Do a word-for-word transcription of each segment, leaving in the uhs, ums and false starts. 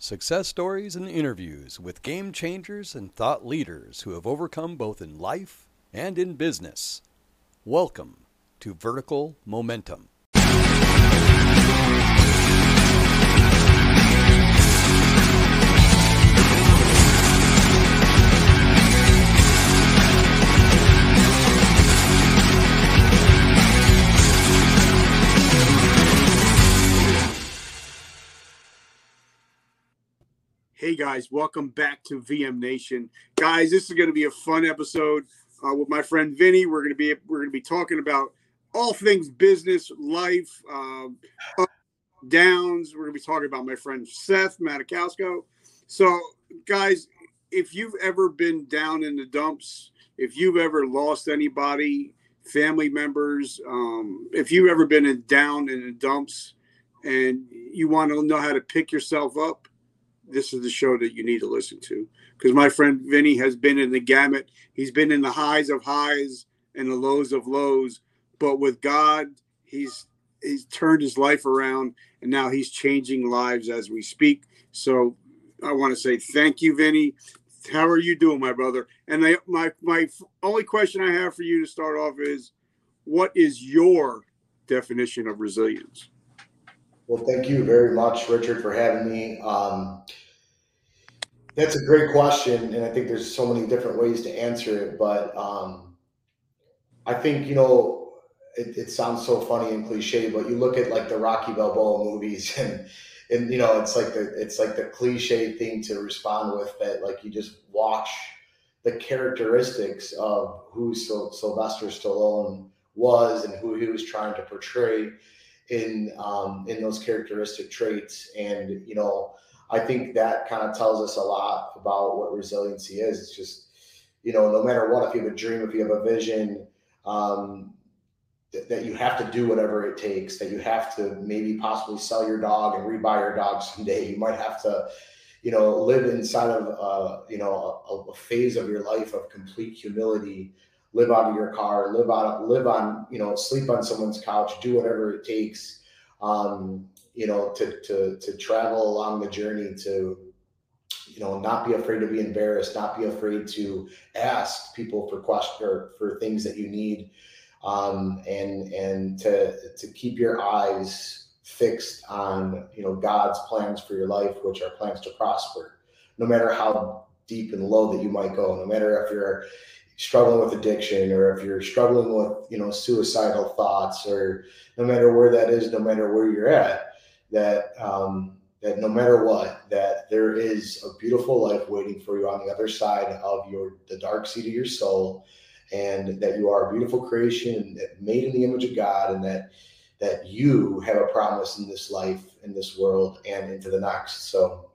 Success stories and interviews with game changers and thought leaders who have overcome both in life and in business. Welcome to Vertical Momentum. Hey guys, welcome back to V M Nation. Guys, this is going to be a fun episode uh, with my friend Vinny. We're going to be we're going to be talking about all things business, life, um, up, downs. We're going to be talking about my friend Seth Matakowsko. So, guys, if you've ever been down in the dumps, if you've ever lost anybody, family members, um, if you've ever been in, down in the dumps, and you want to know how to pick yourself up, this is the show that you need to listen to, because my friend Vinny has been in the gamut. He's been in the highs of highs and the lows of lows, but with God, he's he's turned his life around, and now he's changing lives as we speak. So I want to say thank you, Vinny. How are you doing, my brother? And I, my my only question I have for you to start off is, what is your definition of resilience? Well, thank you very much, Richard, for having me. Um, that's a great question, and I think there's so many different ways to answer it. But um, I think, you know, it, it sounds so funny and cliche, but you look at like the Rocky Balboa movies, and and you know, it's like the it's like the cliche thing to respond with, that like you just watch the characteristics of who Syl- Sylvester Stallone was and who he was trying to portray in um, in those characteristic traits. And, you know, I think that kind of tells us a lot about what resiliency is. It's just, you know, no matter what, if you have a dream, if you have a vision, um, th- that you have to do whatever it takes, that you have to maybe possibly sell your dog and rebuy your dog someday. You might have to, you know, live inside of, uh, you know, a, a phase of your life of complete humility. Live out of your car, live out, live on, you know, sleep on someone's couch, do whatever it takes, um, you know, to, to, to travel along the journey, to, you know, not be afraid to be embarrassed, not be afraid to ask people for questions or for things that you need. Um, and, and to, to keep your eyes fixed on, you know, God's plans for your life, which are plans to prosper, no matter how deep and low that you might go, no matter if you're struggling with addiction, or if you're struggling with, you know, suicidal thoughts, or no matter where that is, no matter where you're at, that, um, that no matter what, that there is a beautiful life waiting for you on the other side of your, the dark seat of your soul, and that you are a beautiful creation made in the image of God, and that, that you have a promise in this life, in this world, and into the next. So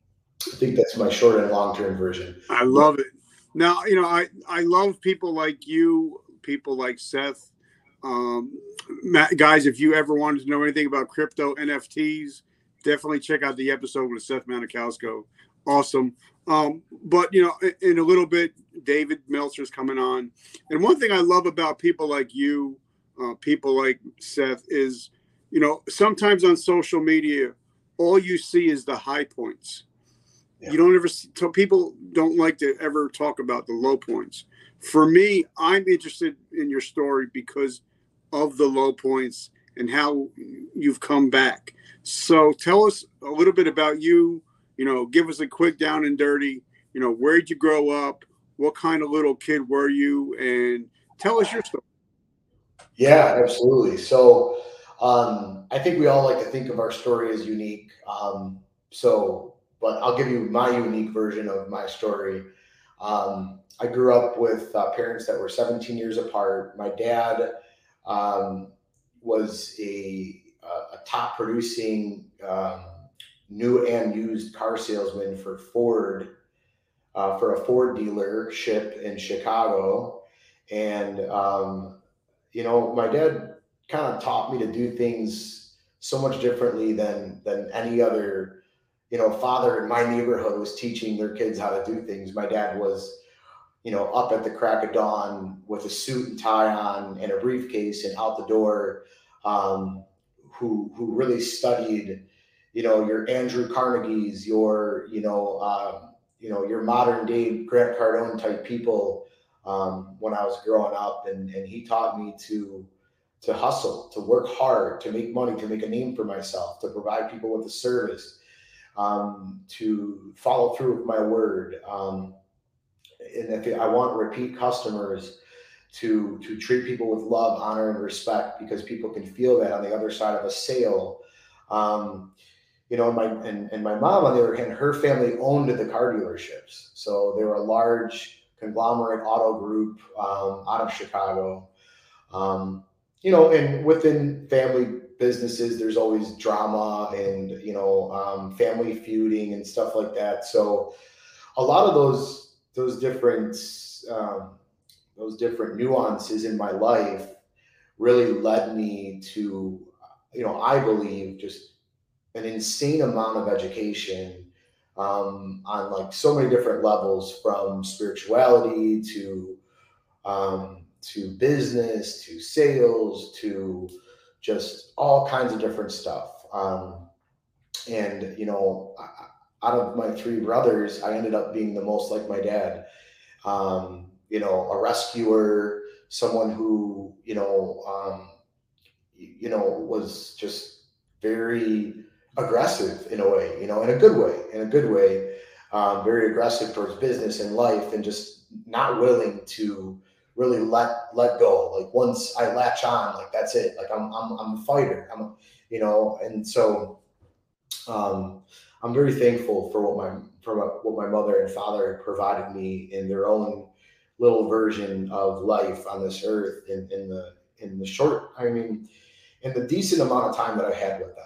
I think that's my short and long-term version. I love it. Now, you know, I, I love people like you, people like Seth. Um, Matt, guys, if you ever wanted to know anything about crypto N F Ts, definitely check out the episode with Seth Matakowsko. Awesome. Um, but, you know, in, in a little bit, David Meltzer's coming on. And one thing I love about people like you, uh, people like Seth, is, you know, sometimes on social media, all you see is the high points. You don't ever see, so people don't like to ever talk about the low points. For me, I'm interested in your story because of the low points and how you've come back. So tell us a little bit about you. You know, give us a quick down and dirty. You know, where'd you grow up? What kind of little kid were you? And tell us your story. Yeah, absolutely. So um, I think we all like to think of our story as unique. Um, so But I'll give you my unique version of my story. Um, I grew up with uh, parents that were seventeen years apart. My dad um, was a, a top producing um, new and used car salesman for Ford, uh, for a Ford dealership in Chicago. And, um, you know, my dad kind of taught me to do things so much differently than, than any other, you know, father in my neighborhood was teaching their kids how to do things. My dad was, you know, up at the crack of dawn with a suit and tie on and a briefcase and out the door, um, who, who really studied you know, your Andrew Carnegie's, your, you know, um, you know, your modern day Grant Cardone type people um, when I was growing up. And, and he taught me to, to hustle, to work hard, to make money, to make a name for myself, to provide people with a service, um, to follow through with my word. Um, and if I want repeat customers, to, to treat people with love, honor, and respect, because people can feel that on the other side of a sale. Um, you know, and my, and, and my mom, on the other hand, her family owned the car dealerships. So they were a large conglomerate auto group um, out of Chicago. Um, you know, and within family businesses, there's always drama and, you know, um, family feuding and stuff like that. So a lot of those, those different, um, those different nuances in my life really led me to, you know, I believe just an insane amount of education um, on like so many different levels, from spirituality to um, to business, to sales, to just all kinds of different stuff. Um, and, you know, out of my three brothers, I ended up being the most like my dad. Um, you know, a rescuer, someone who, you know, um, you know, was just very aggressive in a way, you know, in a good way, in a good way, um, very aggressive towards business and life, and just not willing to really let, let go. Like once I latch on, like, that's it. Like I'm, I'm, I'm a fighter, I'm, a, you know, and so, um, I'm very thankful for what my, for what my mother and father provided me in their own little version of life on this earth, in, in the, in the short, I mean, in the decent amount of time that I had with them.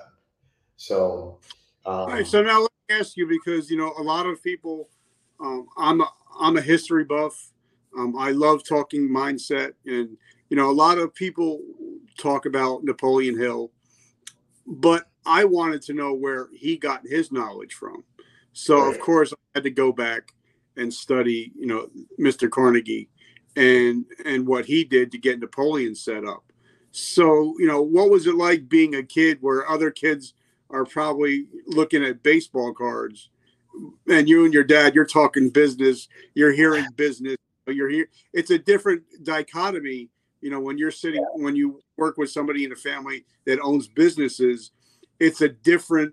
So, um, all right. So now let me ask you, because, you know, a lot of people, um, I'm a, I'm a history buff. Um, I love talking mindset, and, you know, a lot of people talk about Napoleon Hill, but I wanted to know where he got his knowledge from. So right. of course I had to go back and study, you know, Mister Carnegie and, and what he did to get Napoleon set up. So, you know, what was it like being a kid where other kids are probably looking at baseball cards, and you and your dad, you're talking business, you're hearing business, you're here. It's a different dichotomy, you know, when you're sitting, when you work with somebody in a family that owns businesses, it's a different,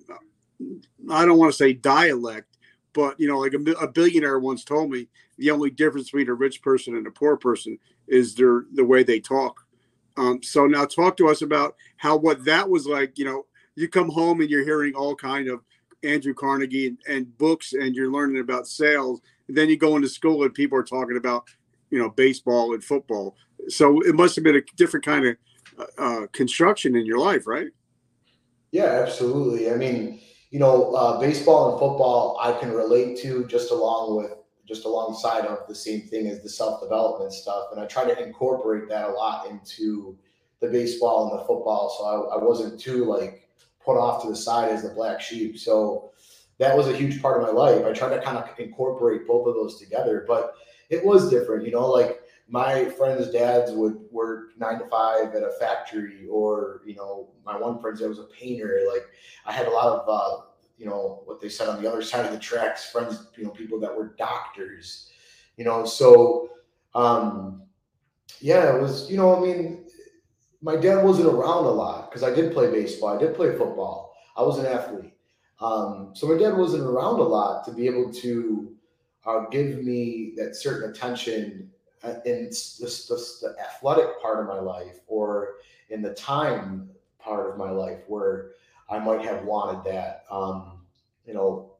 I don't want to say dialect, but, you know, like a, a billionaire once told me, the only difference between a rich person and a poor person is their, the way they talk. Um, so now talk to us about how, what that was like. You know, you come home and you're hearing all kind of Andrew Carnegie and, and books, and you're learning about sales. And then you go into school and people are talking about, you know, baseball and football. So it must have been a different kind of uh, construction in your life, right? Yeah, absolutely. I mean, you know, uh, baseball and football, I can relate to just along with, just alongside of the same thing as the self-development stuff. And I try to incorporate that a lot into the baseball and the football. So I, I wasn't too like put off to the side as the black sheep. So that was a huge part of my life. I tried to kind of incorporate both of those together, but it was different, you know, like my friends' dads would work nine to five at a factory, or, you know, my one friend's dad was a painter. Like I had a lot of, uh, you know, what they said on the other side of the tracks, friends, you know, people that were doctors, you know, so, um, yeah, it was, you know, I mean, my dad wasn't around a lot because I did play baseball. I did play football. I was an athlete. Um, so my dad wasn't around a lot to be able to uh, give me that certain attention in this, this, the athletic part of my life, or in the time part of my life where I might have wanted that, um, you know,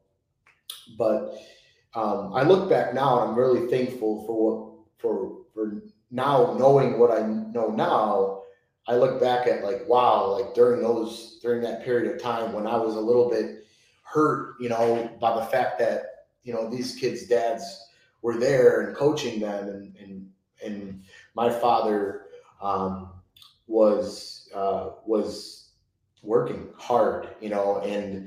but um, I look back now and I'm really thankful for what, for, for now knowing what I know now. I look back at like, wow, like during those, during that period of time when I was a little bit hurt, you know, by the fact that, you know, these kids' dads were there and coaching them, and, and, and my father um, was, uh, was working hard, you know, and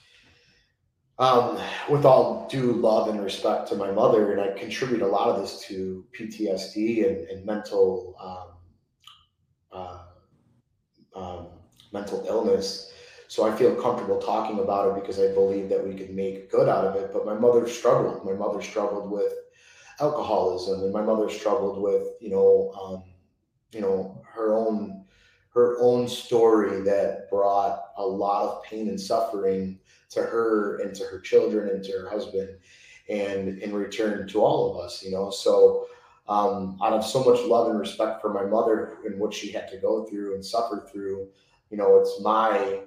um, with all due love and respect to my mother, and I contribute a lot of this to P T S D and, and mental, um, uh, um, mental illness. So I feel comfortable talking about it because I believe that we could make good out of it. But my mother struggled. My mother struggled with alcoholism, and my mother struggled with, you know, um, you know, her own her own story that brought a lot of pain and suffering to her and to her children and to her husband, and in return to all of us, you know. So um, out of so much love and respect for my mother and what she had to go through and suffer through, you know, it's my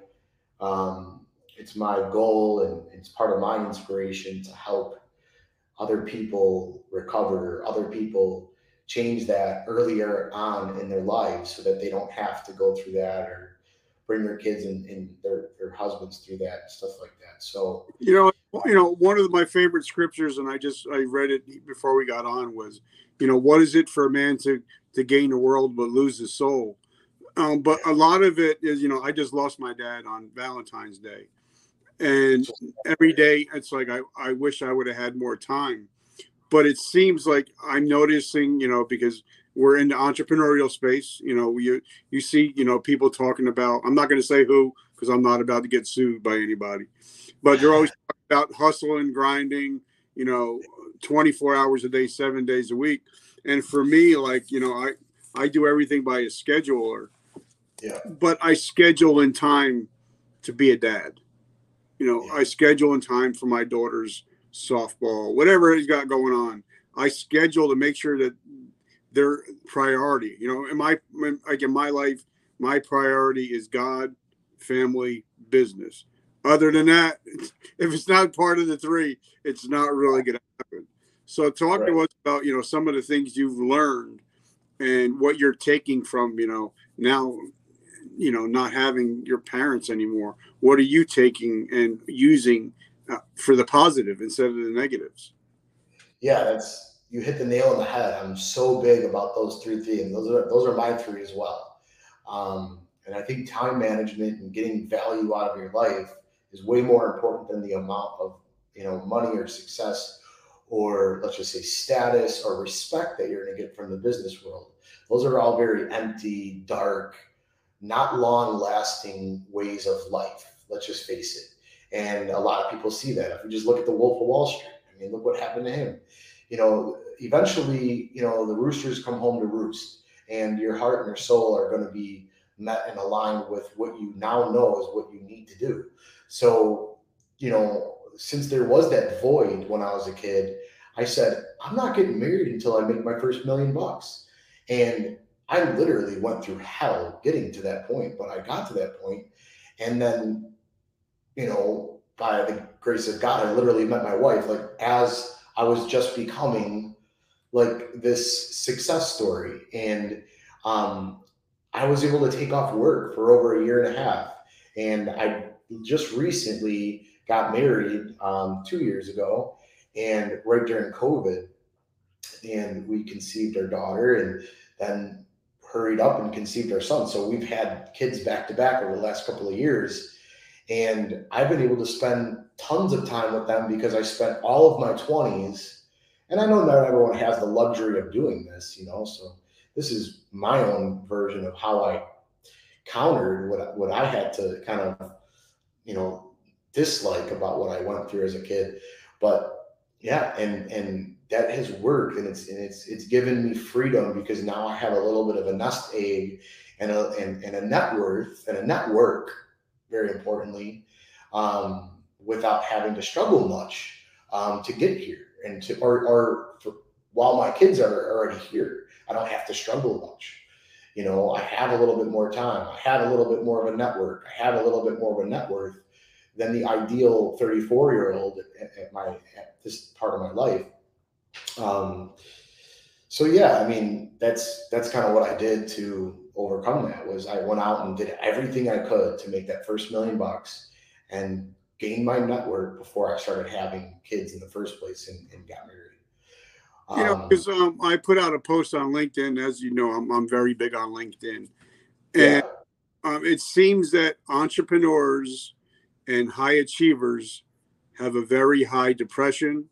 um, it's my goal, and it's part of my inspiration to help other people recover, other people change that earlier on in their lives so that they don't have to go through that, or bring their kids and, and their, their husbands through that and stuff like that. So, You know, you know, one of my favorite scriptures, and I just I read it before we got on, was, you know, what is it for a man to to gain the world but lose his soul? Um, but a lot of it is, you know, I just lost my dad on Valentine's Day, and every day it's like I I wish I would have had more time, but it seems like I'm noticing, you know, because we're in the entrepreneurial space, you know, you you see, you know, people talking about, I'm not going to say who because I'm not about to get sued by anybody, but they're always talking about hustle and grinding, you know, twenty-four hours a day, seven days a week. And for me, like, you know, I, I do everything by a scheduler, yeah, but I schedule in time to be a dad. You know, yeah, I schedule in time for my daughter's softball, whatever he's got going on. I schedule to make sure that they're priority. You know, in my, like in my life, my priority is God, family, business. Other than that, if it's not part of the three, it's not really going to happen. So talk right. to us about, you know, some of the things you've learned and what you're taking from, you know, now, you know, not having your parents anymore. What are you taking and using uh, for the positive instead of the negatives? Yeah, that's, you hit the nail on the head. I'm so big about those three themes. Those are those are my three as well. Um, and I think time management and getting value out of your life is way more important than the amount of, you know, money or success, or let's just say status or respect that you're going to get from the business world. Those are all very empty, dark, not long lasting ways of life. Let's just face it. And a lot of people see that. If we just look at the Wolf of Wall Street, I mean, look what happened to him. You know, eventually, you know, the roosters come home to roost, and your heart and your soul are going to be met and aligned with what you now know is what you need to do. So, you know, since there was that void when I was a kid, I said, I'm not getting married until I make my first million bucks. And I literally went through hell getting to that point, but I got to that point. And then, you know, by the grace of God, I literally met my wife, like, as I was just becoming like this success story. And um, I was able to take off work for over a year and a half. And I just recently got married um, two years ago, and right during COVID, and we conceived our daughter, and then hurried up and conceived our son. So we've had kids back to back over the last couple of years. And I've been able to spend tons of time with them because I spent all of my twenties. And I know not everyone has the luxury of doing this, you know, so this is my own version of how I countered what, what I had to kind of, you know, dislike about what I went through as a kid. But yeah, and, and that has worked, and it's, and it's, it's given me freedom, because now I have a little bit of a nest egg and a, and, and a net worth and a network, very importantly, um, without having to struggle much um, to get here, and to, or, or for, while my kids are already here, I don't have to struggle much. You know, I have a little bit more time. I have a little bit more of a network. I have a little bit more of a net worth than the ideal thirty-four year old at, at my, at this part of my life. Um, so yeah, I mean, that's, that's kind of what I did to overcome that. Was I went out and did everything I could to make that first million bucks and gain my network before I started having kids in the first place, and, and got married. You know, Um, because um, I put out a post on LinkedIn. As you know, I'm, I'm very big on LinkedIn. And yeah, um, it seems that entrepreneurs and high achievers have a very high depression,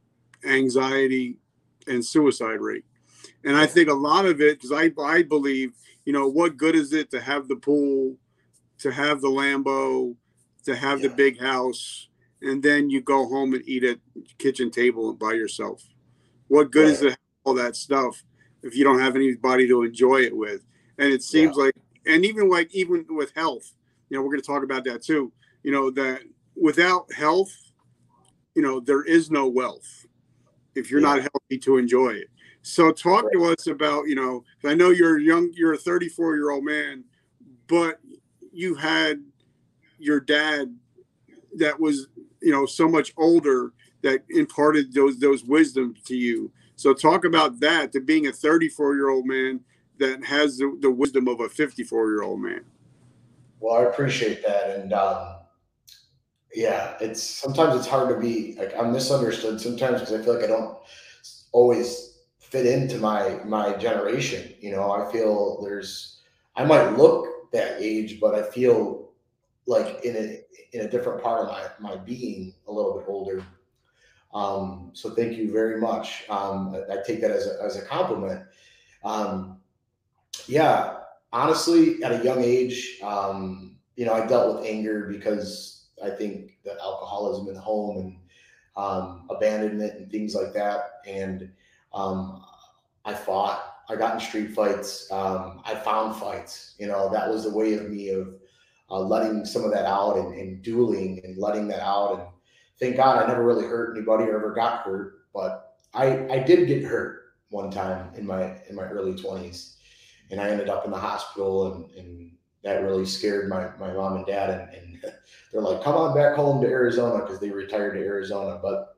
anxiety, and suicide rate. And I think a lot of it, because I, I believe, you know, what good is it to have the pool to have the Lambo, to have yeah. the big house, and then you go home and eat at the kitchen table by yourself. What good right. is it to have all that stuff if you don't have anybody to enjoy it with? And it seems yeah. like, and even like, even with health, you know, we're going to talk about that too, you know, that without health, you know, there is no wealth if you're yeah. not healthy to enjoy it. So talk right. to us about, you know, I know you're young, you're a thirty-four year old man, but you had your dad that was, you know, so much older that imparted those, those wisdom to you. So talk about that, to being a thirty-four year old man that has the, the wisdom of a fifty-four year old man. Well, I appreciate that. And, um, yeah, it's, sometimes it's hard to be like, I'm misunderstood sometimes because I feel like I don't always fit into my, my generation. You know, I feel there's, I might look that age, but I feel like in a, in a different part of my, my being a little bit older. Um, so thank you very much. Um, I, I take that as a, as a compliment. Um, yeah, honestly, at a young age, um, you know, I dealt with anger because I think that alcoholism in the home and, um, abandonment and things like that. And, um, I fought, I got in street fights. Um, I found fights, you know, that was the way of me of, uh, letting some of that out and, and dueling and letting that out. And thank God I never really hurt anybody or ever got hurt, but I, I did get hurt one time in my, in my early twenties, and I ended up in the hospital, and, and that really scared my, my mom and dad. And, and they're like, come on back home to Arizona, because they retired to Arizona. But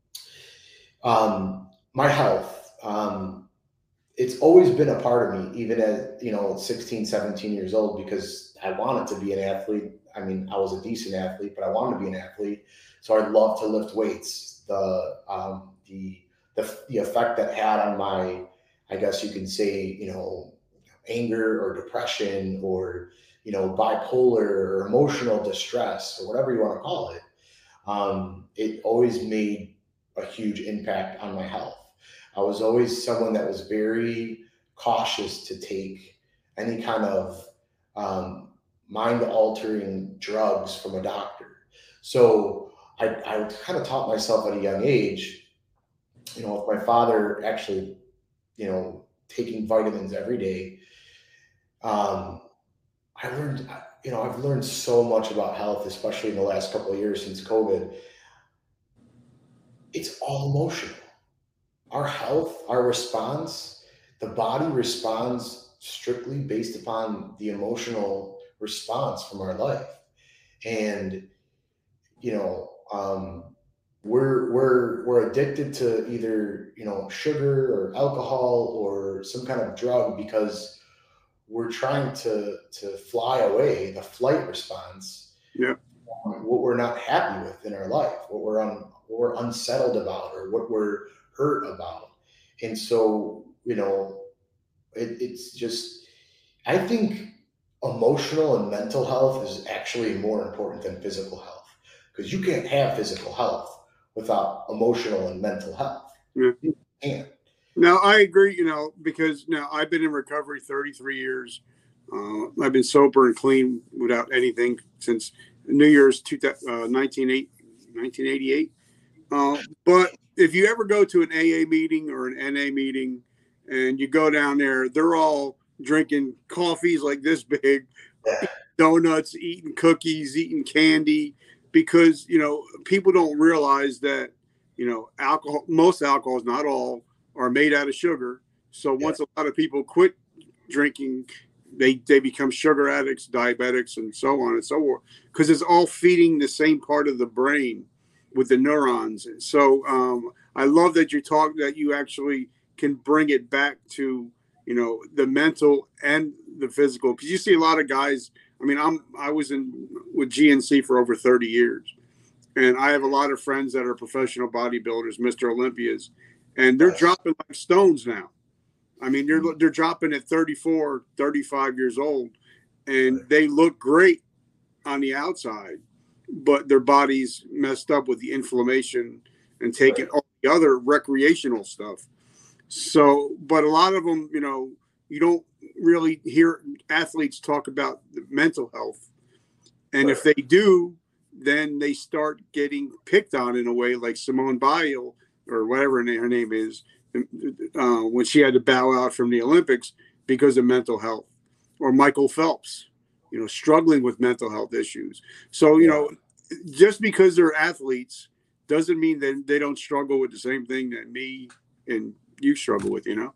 um, my health, um, it's always been a part of me, even at, you know, sixteen, seventeen years old, because I wanted to be an athlete. I mean, I was a decent athlete, but I wanted to be an athlete. So I love to lift weights. The, um, the, the, the effect that had on my, I guess you can say, you know, anger or depression or, you know, bipolar or emotional distress or whatever you want to call it. Um, it always made a huge impact on my health. I was always someone that was very cautious to take any kind of um, mind-altering drugs from a doctor. So I, I kind of taught myself at a young age, you know, with my father actually, you know, taking vitamins every day. Um, I learned, you know, I've learned so much about health, especially in the last couple of years since COVID. It's all emotional. Our health, our response, the body responds strictly based upon the emotional response from our life. And, you know, um, we're, we're, we're addicted to either, you know, sugar or alcohol or some kind of drug because we're trying to, to fly away, the flight response. Yeah. Um, what we're not happy with in our life, what we're un, what we're unsettled about, or what we're hurt about. And so, you know, it, it's just, I think emotional and mental health is actually more important than physical health, because you can't have physical health without emotional and mental health. Yeah. You can't. Now, I agree, you know, because now I've been in recovery thirty-three years. Uh, I've been sober and clean without anything since New Year's two, uh, nineteen eighty-eight. Uh, but if you ever go to an A A meeting or an N A meeting and you go down there, they're all drinking coffees like this big, eating donuts, eating cookies, eating candy, because, you know, people don't realize that, you know, alcohol, most alcohols, not all, are made out of sugar. So once yeah. a lot of people quit drinking, they, they become sugar addicts, diabetics, and so on and so forth, because it's all feeding the same part of the brain with the neurons. So um, I love that you talk, that you actually can bring it back to, you know, the mental and the physical. Because you see a lot of guys, I mean, I'm, I was in with G N C for over thirty years. And I have a lot of friends that are professional bodybuilders, Mister Olympias, and they're dropping like stones now. I mean, they're, they're dropping at thirty-four, thirty-five years old, and they look great on the outside, but their body's messed up with the inflammation and taking all the other recreational stuff. So, but a lot of them, you know, you don't really hear athletes talk about the mental health And Right. if they do, then they start getting picked on in a way, like Simone Biles or whatever her name is, uh, when she had to bow out from the Olympics because of mental health, or Michael Phelps, you know, struggling with mental health issues. So, you Yeah. know, just because they're athletes doesn't mean that they don't struggle with the same thing that me and you struggle with, you know?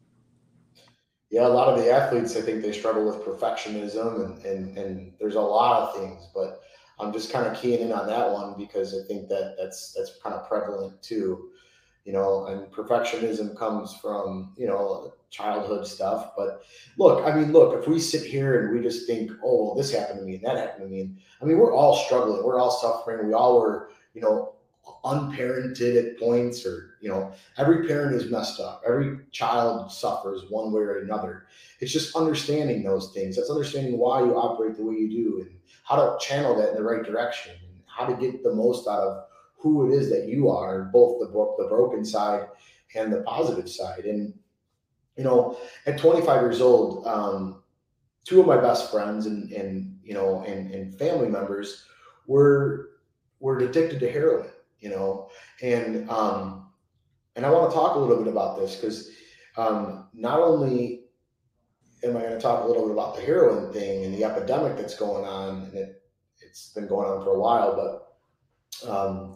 Yeah, a lot of the athletes, I think they struggle with perfectionism and, and, and there's a lot of things, but I'm just kind of keying in on that one because I think that that's, that's kind of prevalent too, you know, and perfectionism comes from, you know, childhood stuff. But look, I mean, look, if we sit here and we just think, oh, well, this happened to me and that happened to me. And I mean, we're all struggling. We're all suffering. We all were, you know, unparented at points, or, you know, every parent is messed up. Every child suffers one way or another. It's just understanding those things. That's understanding why you operate the way you do and how to channel that in the right direction and how to get the most out of who it is that you are, both the, the broken side and the positive side. And, you know, at twenty-five years old, um, two of my best friends and, and you know, and, and family members were, were addicted to heroin, you know, and, um, and I want to talk a little bit about this because um, not only am I going to talk a little bit about the heroin thing and the epidemic that's going on, and it, it's been going on for a while, but um,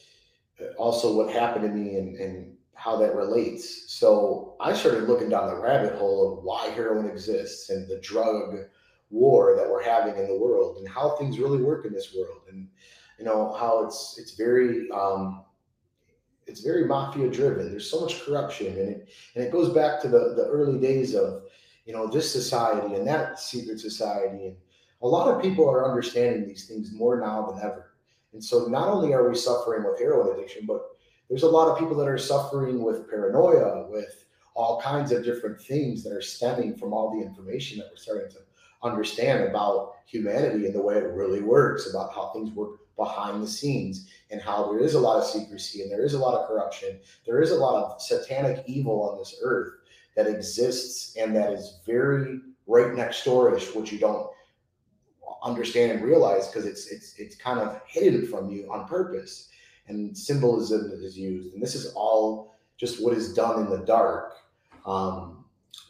also what happened to me and, and how that relates. So I started looking down the rabbit hole of why heroin exists and the drug war that we're having in the world and how things really work in this world, and you know how it's it's very um, it's very mafia driven. There's so much corruption, and it and it goes back to the the early days of, you know, this society and that secret society, and a lot of people are understanding these things more now than ever. And so not only are we suffering with heroin addiction, but there's a lot of people that are suffering with paranoia, with all kinds of different things that are stemming from all the information that we're starting to understand about humanity and the way it really works, about how things work behind the scenes, and how there is a lot of secrecy and there is a lot of corruption. There is a lot of satanic evil on this earth that exists and that is very right next door-ish, which you don't understand and realize because it's it's it's kind of hidden from you on purpose, and symbolism is used, and this is all just what is done in the dark, um,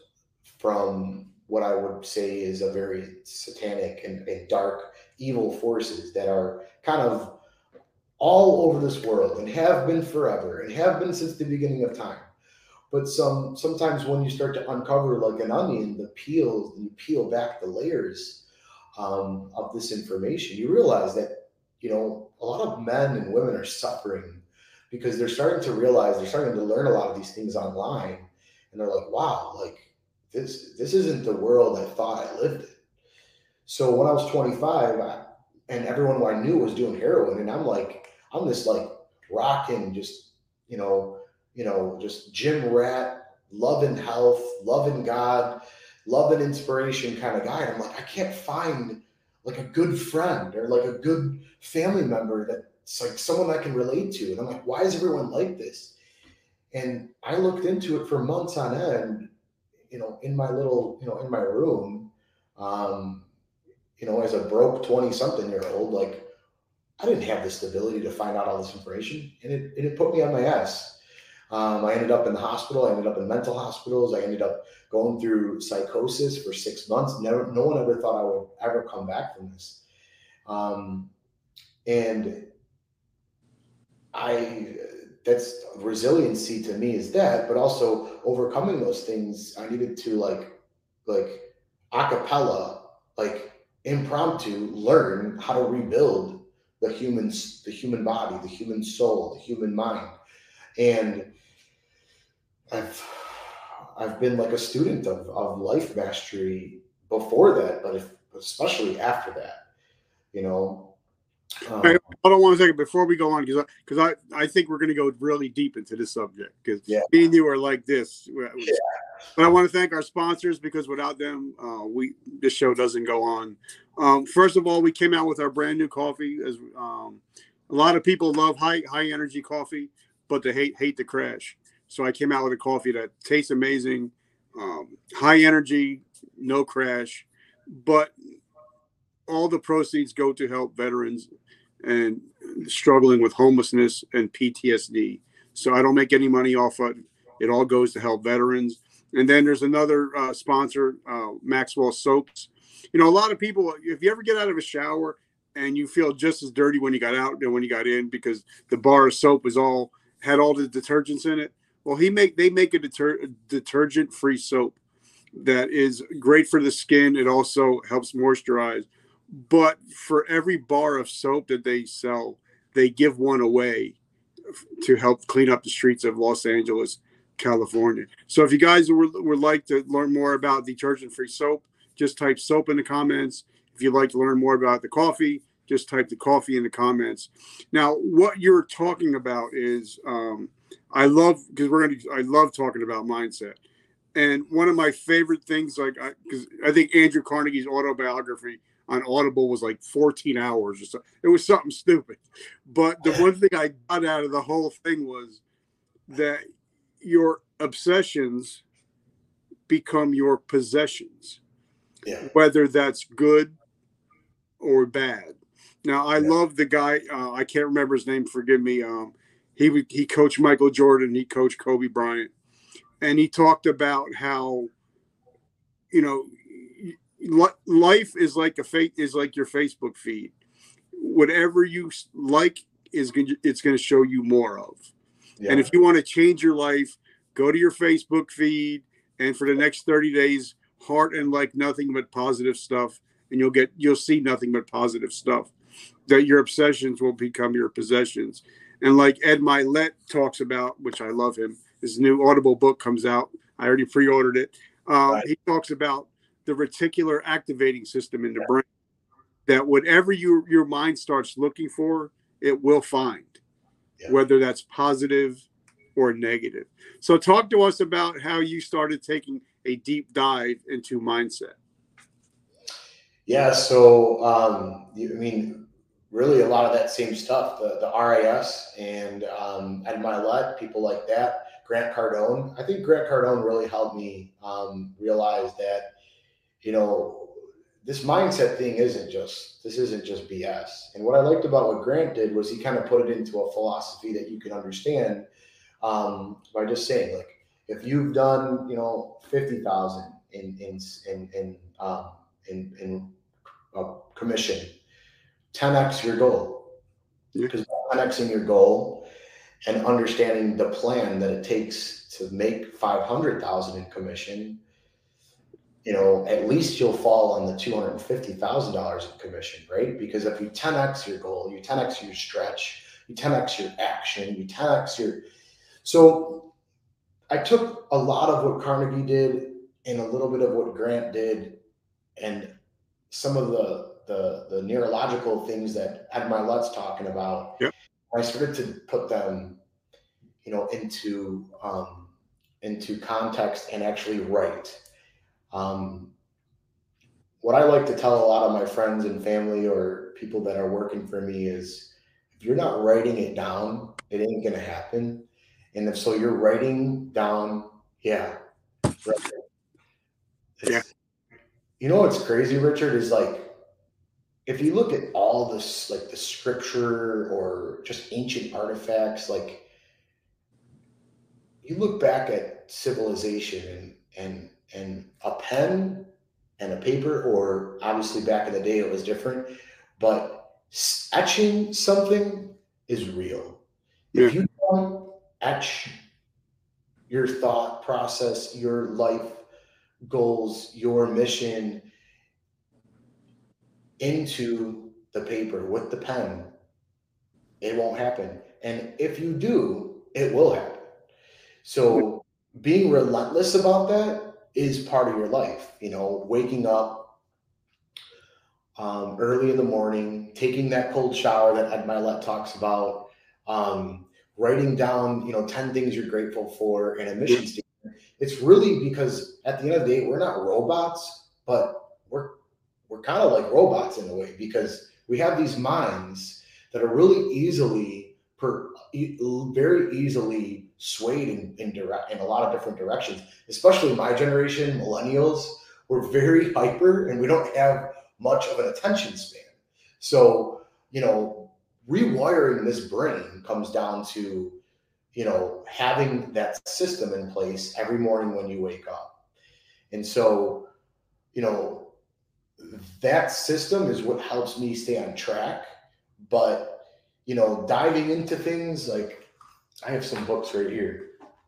from what I would say is a very satanic and, and dark evil forces that are kind of all over this world and have been forever and have been since the beginning of time. But some sometimes when you start to uncover like an onion, the peels, and you peel back the layers um, of this information, you realize that, you know, a lot of men and women are suffering because they're starting to realize, they're starting to learn a lot of these things online, and they're like, wow, like this this isn't the world I thought I lived in. So when I was twenty-five, I, and everyone who I knew was doing heroin, and I'm like, I'm this like rocking, just, you know, you know, just gym rat, loving health, loving God, loving inspiration kind of guy. And I'm like, I can't find like a good friend or like a good family member that's like someone I can relate to. And I'm like, why is everyone like this? And I looked into it for months on end, you know, in my little, you know, in my room, um, you know, as a broke twenty something year old, like I didn't have the stability to find out all this information, and it, and it put me on my ass. Um, I ended up in the hospital. I ended up in mental hospitals. I ended up going through psychosis for six months. Never, no one ever thought I would ever come back from this. Um, and I, that's resiliency to me is that, but also overcoming those things. I needed to like, like a cappella, like impromptu, learn how to rebuild the humans, the human body, the human soul, the human mind. And I've I've been like a student of, of life mastery before that, but if, especially after that, you know. Hey, Um, hold on one second before we go on, because I, because I, I think we're going to go really deep into this subject because yeah, me and you are like this. yeah, But I want to thank our sponsors because without them, uh, we this show doesn't go on. Um, first of all, we came out with our brand new coffee. As um, a lot of people love high high energy coffee, but they hate hate the crash. So I came out with a coffee that tastes amazing, um, high energy, no crash, but all the proceeds go to help veterans and struggling with homelessness and P T S D. So I don't make any money off of it. It all goes to help veterans. And then there's another uh, sponsor, uh, Maxwell Soaps. You know, a lot of people, if you ever get out of a shower and you feel just as dirty when you got out than when you got in because the bar of soap was all had all the detergents in it. Well, he make they make a deter, detergent-free soap that is great for the skin. It also helps moisturize. But for every bar of soap that they sell, they give one away to help clean up the streets of Los Angeles, California. So if you guys would, would like to learn more about detergent-free soap, just type soap in the comments. If you'd like to learn more about the coffee, just type the coffee in the comments. Now, what you're talking about is, um, I love, because we're going to, I love talking about mindset. And one of my favorite things, like, because I, I think Andrew Carnegie's autobiography on Audible was like fourteen hours or so. It was something stupid. But the one thing I got out of the whole thing was that your obsessions become your possessions, yeah. whether that's good or bad. Now, I Yeah. love the guy. Uh, I can't remember his name. Forgive me. Um, he he coached Michael Jordan. He coached Kobe Bryant. And he talked about how, you know, life is like a fa- is like your Facebook feed. Whatever you like is going it's going to show you more of. Yeah. And if you want to change your life, go to your Facebook feed, and for the next thirty days, heart and like nothing but positive stuff, and you'll get you'll see nothing but positive stuff. That your obsessions will become your possessions. And like Ed Milet talks about, which I love him, his new Audible book comes out. I already pre-ordered it. Uh, Right. He talks about the reticular activating system in the brain, that whatever you, your mind starts looking for, it will find, Yeah. whether that's positive or negative. So talk to us about how you started taking a deep dive into mindset. Yeah, so um, you, I mean, really a lot of that same stuff, the, the R I S and um, Ed Milet, people like that, Grant Cardone. I think Grant Cardone really helped me um, realize that, you know, this mindset thing isn't just, this isn't just B S. And what I liked about what Grant did was he kind of put it into a philosophy that you can understand um, by just saying, like, if you've done, you know, fifty thousand in, in, in, in, um, in, in a commission, ten X your goal. Because ten Xing your goal and understanding the plan that it takes to make five hundred thousand in commission, you know, at least you'll fall on the two hundred fifty thousand dollars in commission, right? Because if you ten X your goal, you ten X your stretch, you ten X your action, you ten X your, so I took a lot of what Carnegie did and a little bit of what Grant did and some of the the, the neurological things that Ed Milet's talking about. Yep. I started to put them, you know, into um, into context and actually write. Um, what I like to tell a lot of my friends and family or people that are working for me is, if you're not writing it down, it ain't gonna happen. And if so, you're writing down, yeah, right. Yeah. You know what's crazy, Richard, is like, if you look at all this, like the scripture or just ancient artifacts, like you look back at civilization and and and a pen and a paper, or obviously back in the day it was different, but etching something is real. Yeah. If you don't etch your thought process, your life goals, your mission into the paper with the pen, it won't happen. And if you do, it will happen. So being relentless about that is part of your life. You know, waking up um, early in the morning, taking that cold shower that Ed Milet talks about, um, writing down, you know, ten things you're grateful for in a mission statement. It's really because at the end of the day, we're not robots, but we're we're kind of like robots in a way, because we have these minds that are really easily, per, very easily swayed in, in, direct, in a lot of different directions, especially my generation, millennials. We're very hyper and we don't have much of an attention span. So, you know, rewiring this brain comes down to, you know, having that system in place every morning when you wake up. And so, you know, that system is what helps me stay on track. But, you know, diving into things like, I have some books right here.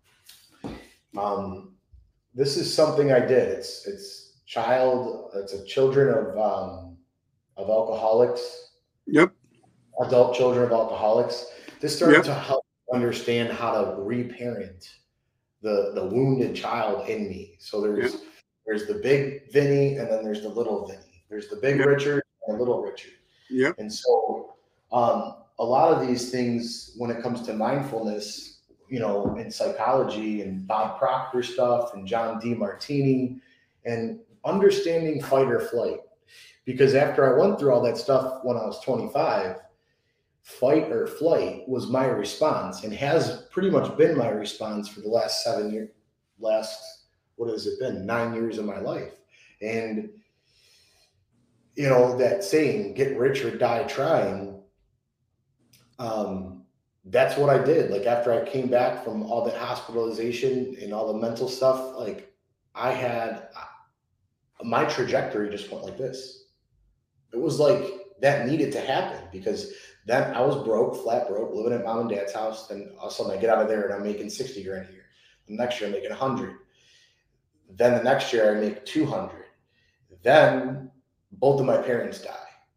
Um, this is something I did. It's, it's child, it's a children of, um, of alcoholics. Yep. Adult children of alcoholics. This started Yep. to help understand how to reparent the, the wounded child in me. So there's, yep. there's the big Vinny, and then there's the little Vinny. There's the big yep. Richard and the little Richard. Yeah. And so, um, a lot of these things, when it comes to mindfulness, you know, in psychology and Bob Proctor stuff and John Demartini, and understanding fight or flight. Because after I went through all that stuff when I was twenty-five, fight or flight was my response, and has pretty much been my response for the last seven years, last, what has it been, nine years of my life. And, you know, that saying, get rich or die trying, um, that's what I did. Like, after I came back from all that hospitalization and all the mental stuff, like, I had, my trajectory just went like this. It was like that needed to happen, because then I was broke, flat broke, living at mom and dad's house. Then all of a sudden I get out of there and I'm making sixty grand a year. The next year I'm making a hundred. Then the next year I make two hundred. Then both of my parents die.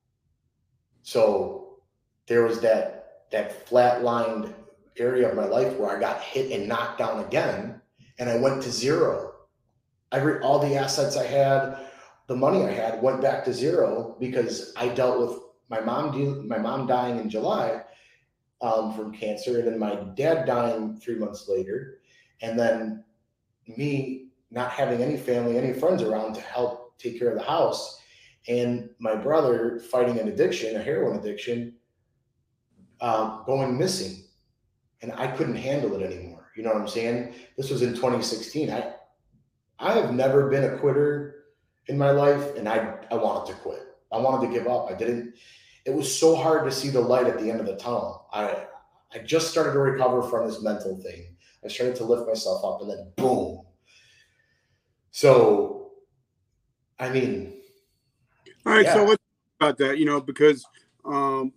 So there was that, that flatlined area of my life where I got hit and knocked down again. And I went to zero. Every, all the assets I had, the money I had went back to zero, because I dealt with my mom, my mom dying in July um, from cancer, and then my dad dying three months later, and then me not having any family, any friends around to help take care of the house, and my brother fighting an addiction, a heroin addiction, um, going missing, and I couldn't handle it anymore. You know what I'm saying? This was in twenty sixteen. I I have never been a quitter in my life, and I I wanted to quit. I wanted to give up. I didn't. It was so hard to see the light at the end of the tunnel. I I just started to recover from this mental thing. I started to lift myself up, and then boom. So, I mean, all right. yeah. So let's talk about that. You know, because um,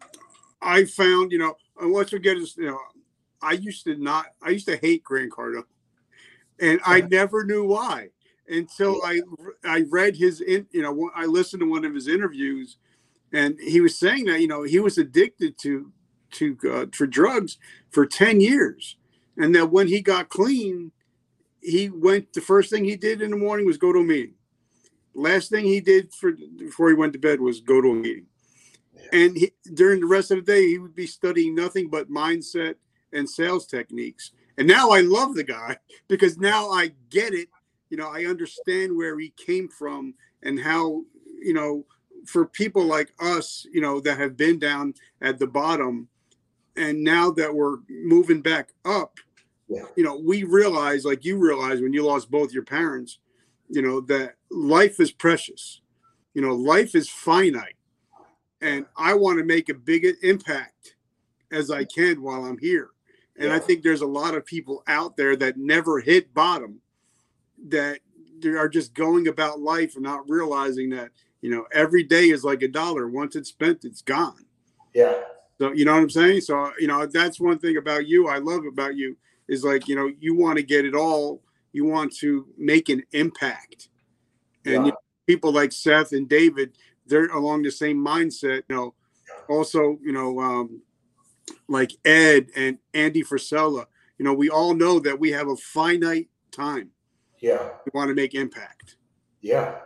I found, you know, and let's forget this. You know, I used to not. I used to hate Grant Cardone, and I never knew why until I I read his in. You know, I listened to one of his interviews. And he was saying that, you know, he was addicted to to uh, for drugs for ten years. And that when he got clean, he went, the first thing he did in the morning was go to a meeting. Last thing he did for before he went to bed was go to a meeting. And he, during the rest of the day, he would be studying nothing but mindset and sales techniques. And now I love the guy, because now I get it. You know, I understand where he came from and how, you know, for people like us, you know, that have been down at the bottom, and now that we're moving back up, yeah. you know, we realize, like you realize when you lost both your parents, you know, that life is precious. You know, life is finite. And I want to make a big impact as I can while I'm here. And yeah. I think there's a lot of people out there that never hit bottom, that they are just going about life and not realizing that, you know, every day is like a dollar. Once it's spent, it's gone. Yeah. So, you know what I'm saying? So, you know, that's one thing about you, I love about you, is like, you know, you want to get it all. You want to make an impact. And yeah. you know, people like Seth and David, they're along the same mindset. You know, also, you know, um, like Ed and Andy Frisella, you know, we all know that we have a finite time. Yeah. We want to make impact. Yeah.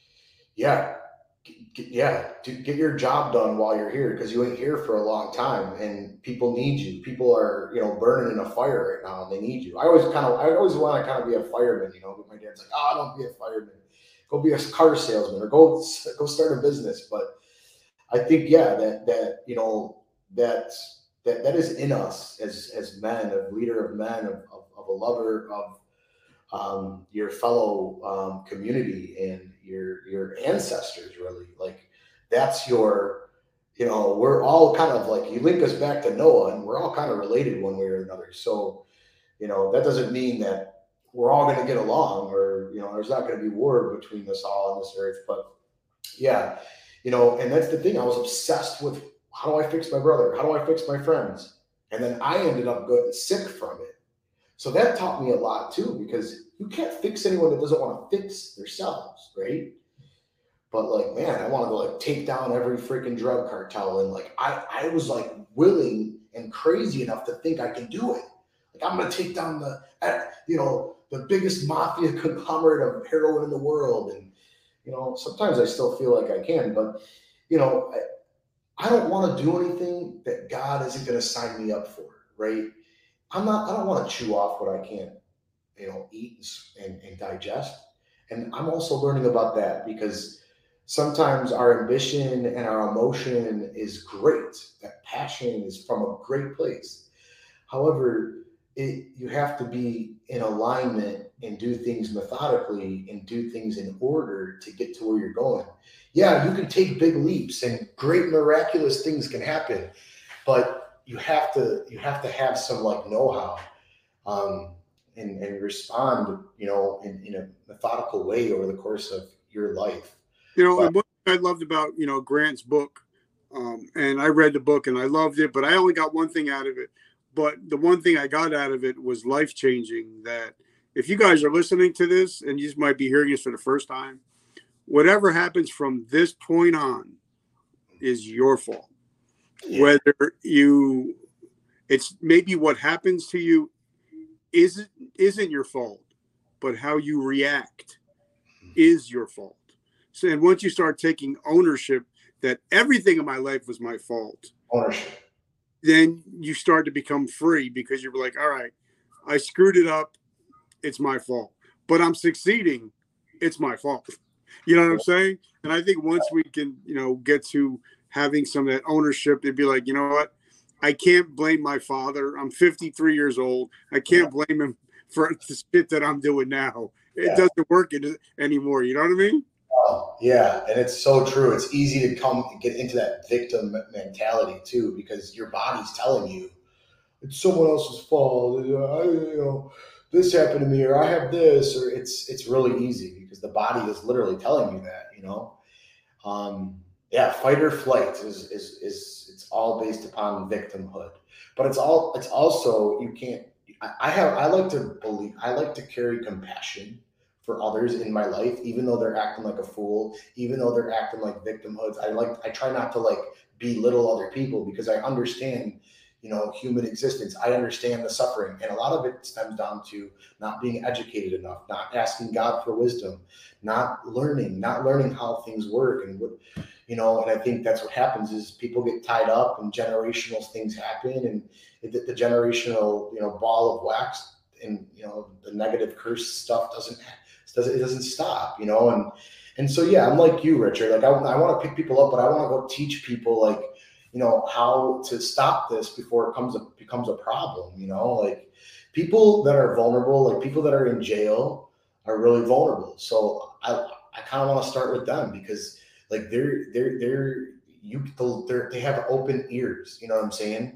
Yeah. Yeah, to get your job done while you're here, because you ain't here for a long time, and people need you. People are, you know, burning in a fire right now, and they need you. I always kind of, I always want to kind of be a fireman, you know. But my dad's like, "Oh, don't be a fireman. Go be a car salesman, or go go start a business." But I think, yeah, that that you know that that that is in us as as men, a leader of men, of of, of a lover of um, your fellow um, community, and your your ancestors, really. Like that's your, you know, we're all kind of like, you link us back to Noah, and we're all kind of related one way or another. So, you know, that doesn't mean that we're all going to get along, or, you know, there's not going to be war between us all on this earth. But yeah, you know, and that's the thing. I was obsessed with, how do I fix my brother? How do I fix my friends? And then I ended up getting sick from it. So that taught me a lot too, because you can't fix anyone that doesn't want to fix themselves, right? But like, man, I wanted to like take down every freaking drug cartel. And like, I, I was like willing and crazy enough to think I can do it. Like, I'm going to take down the, you know, the biggest mafia conglomerate of heroin in the world. And, you know, sometimes I still feel like I can, but, you know, I, I don't want to do anything that God isn't going to sign me up for, right? I'm not, I don't want to chew off what I can't, you know, eat and, and digest. And I'm also learning about that, because sometimes our ambition and our emotion is great. That passion is from a great place. However, it, you have to be in alignment and do things methodically and do things in order to get to where you're going. Yeah, you can take big leaps and great miraculous things can happen, but you have to you have to have some like know-how um, and, and respond, you know, in, in a methodical way over the course of your life. You know, But, and what I loved about, you know, Grant's book, um, and I read the book and I loved it, but I only got one thing out of it. But the one thing I got out of it was life-changing, that if you guys are listening to this and you just might be hearing this for the first time, whatever happens from this point on is your fault. Yeah. Whether you, it's maybe what happens to you isn't, isn't your fault, but how you react is your fault. So, and once you start taking ownership that everything in my life was my fault, ownership, then you start to become free, because you're like, all right, I screwed it up. It's my fault, but I'm succeeding. It's my fault. You know what I'm saying? And I think once we can, you know, get to having some of that ownership, it'd be like, you know what? I can't blame my father. I'm fifty-three years old. I can't blame him for the shit that I'm doing now. It yeah. doesn't work anymore. You know what I mean? Oh, yeah, and it's so true. It's easy to come get into that victim mentality too, because your body's telling you it's someone else's fault. I, you know, this happened to me, or I have this, or it's it's really easy because the body is literally telling you that. You know, um, yeah, fight or flight is is is it's all based upon victimhood, but it's all it's also you can't. I, I have I like to believe I like to carry compassion for others in my life, even though they're acting like a fool, even though they're acting like victimhoods. I like, I try not to like belittle other people, because I understand, you know, human existence. I understand the suffering. And a lot of it stems down to not being educated enough, not asking God for wisdom, not learning, not learning how things work. And what, you know, and I think that's what happens is people get tied up and generational things happen, and the, the generational, you know, ball of wax and, you know, the negative curse stuff doesn't happen. It doesn't stop, you know, and and so yeah, I'm like you, Richard. Like I, I want to pick people up, but I want to go teach people, like, you know, how to stop this before it comes a, becomes a problem. You know, like people that are vulnerable, like people that are in jail, are really vulnerable. So I I kind of want to start with them, because like they're they're they're you they're, they have open ears. You know what I'm saying?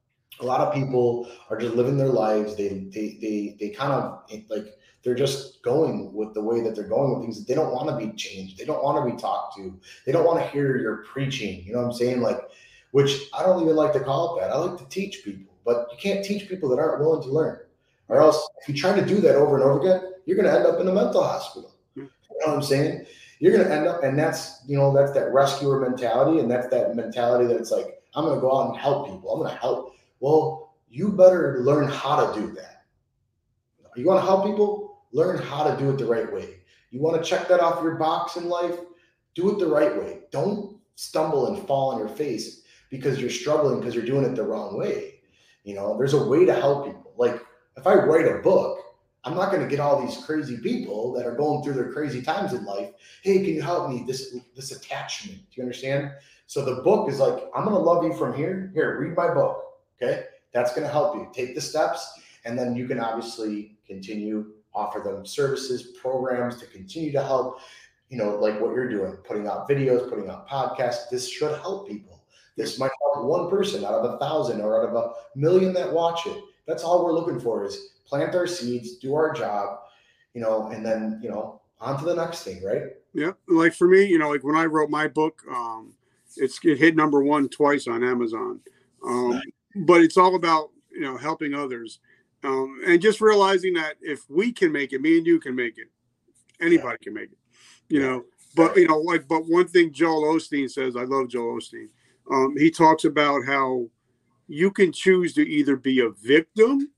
A lot of people are just living their lives. They they they they kind of like. They're just going with the way that they're going with things. They don't want to be changed. They don't want to be talked to. They don't want to hear your preaching. You know what I'm saying? Like, which I don't even like to call it that. I like to teach people, but you can't teach people that aren't willing to learn. Or else, if you try to do that over and over again, you're going to end up in a mental hospital. You know what I'm saying? You're going to end up, and that's, you know, that's that rescuer mentality, and that's that mentality that it's like, I'm going to go out and help people. I'm going to help. Well, you better learn how to do that. You want to help people? Learn how to do it the right way. You want to check that off your box in life? Do it the right way. Don't stumble and fall on your face because you're struggling because you're doing it the wrong way. You know, there's a way to help people. Like if I write a book, I'm not going to get all these crazy people that are going through their crazy times in life. Hey, can you help me? This, this attachment. Do you understand? So the book is like, I'm going to love you from here. Here, read my book. Okay. That's going to help you take the steps. And then you can obviously continue, offer them services, programs to continue to help, you know, like what you're doing, putting out videos, putting out podcasts. This should help people. This might help one person out of a thousand or out of a million that watch it. That's all we're looking for, is plant our seeds, do our job, you know, and then, you know, on to the next thing, right? Yeah. Like for me, you know, like when I wrote my book, um, it's it hit number one twice on Amazon. Um, nice. But it's all about, you know, helping others. Um, and just realizing that if we can make it, me and you can make it. Anybody yeah. can make it, you yeah. know. But, you know, like, but one thing Joel Osteen says, I love Joel Osteen. Um, he talks about how you can choose to either be a victim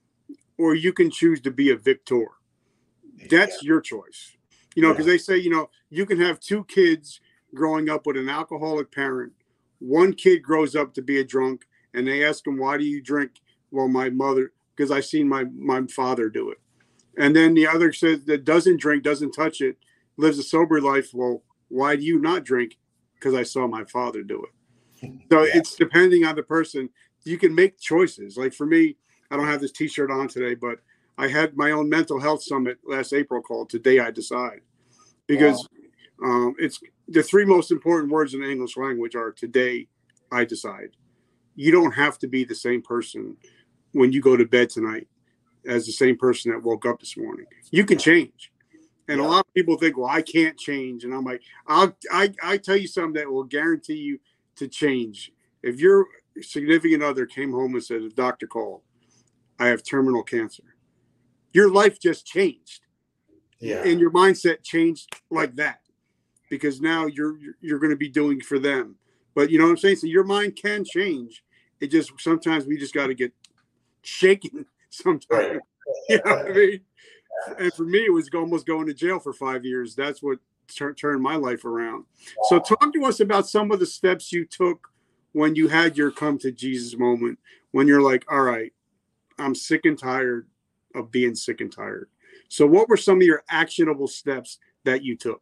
or you can choose to be a victor. That's yeah. your choice. You know, because yeah. they say, you know, you can have two kids growing up with an alcoholic parent. One kid grows up to be a drunk, and they ask him, why do you drink? Well, my mother, because I seen my, my father do it. And then the other says that doesn't drink, doesn't touch it, lives a sober life. Well, why do you not drink? Because I saw my father do it. So yeah. it's depending on the person. You can make choices. Like for me, I don't have this T-shirt on today, but I had my own mental health summit last April called Today I Decide. Because wow. um, it's the three most important words in the English language are today I decide. You don't have to be the same person when you go to bed tonight as the same person that woke up this morning. You can change. And yeah. a lot of people think, well, I can't change. And I'm like, I'll, I, I tell you something that will guarantee you to change. If your significant other came home and said, the doctor called, I have terminal cancer, your life just changed. Yeah. And your mindset changed like that, because now you're, you're going to be doing for them. But you know what I'm saying? So your mind can change. It just, sometimes we just got to get shaken sometimes. Right. You know what I mean? And for me, it was almost going to jail for five years. That's what t- turned my life around. So talk to us about some of the steps you took when you had your come to Jesus moment, when you're like, all right, I'm sick and tired of being sick and tired. So what were some of your actionable steps that you took?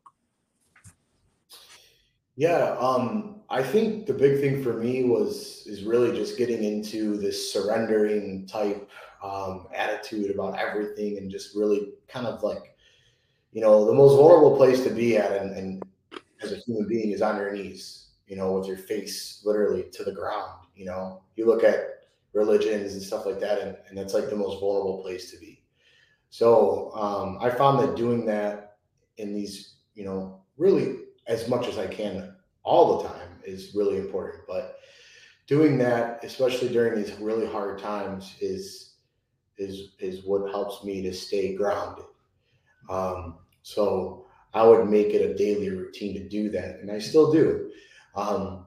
Yeah, um, I think the big thing for me was is really just getting into this surrendering type um, attitude about everything, and just really kind of like, you know, the most vulnerable place to be at, and, and as a human being, is on your knees, you know, with your face literally to the ground. You know, you look at religions and stuff like that, and, and that's like the most vulnerable place to be. So um, I found that doing that in these, you know, really as much as I can all the time is really important. But doing that, especially during these really hard times, is is is what helps me to stay grounded. Um, so I would make it a daily routine to do that, and I still do. Um,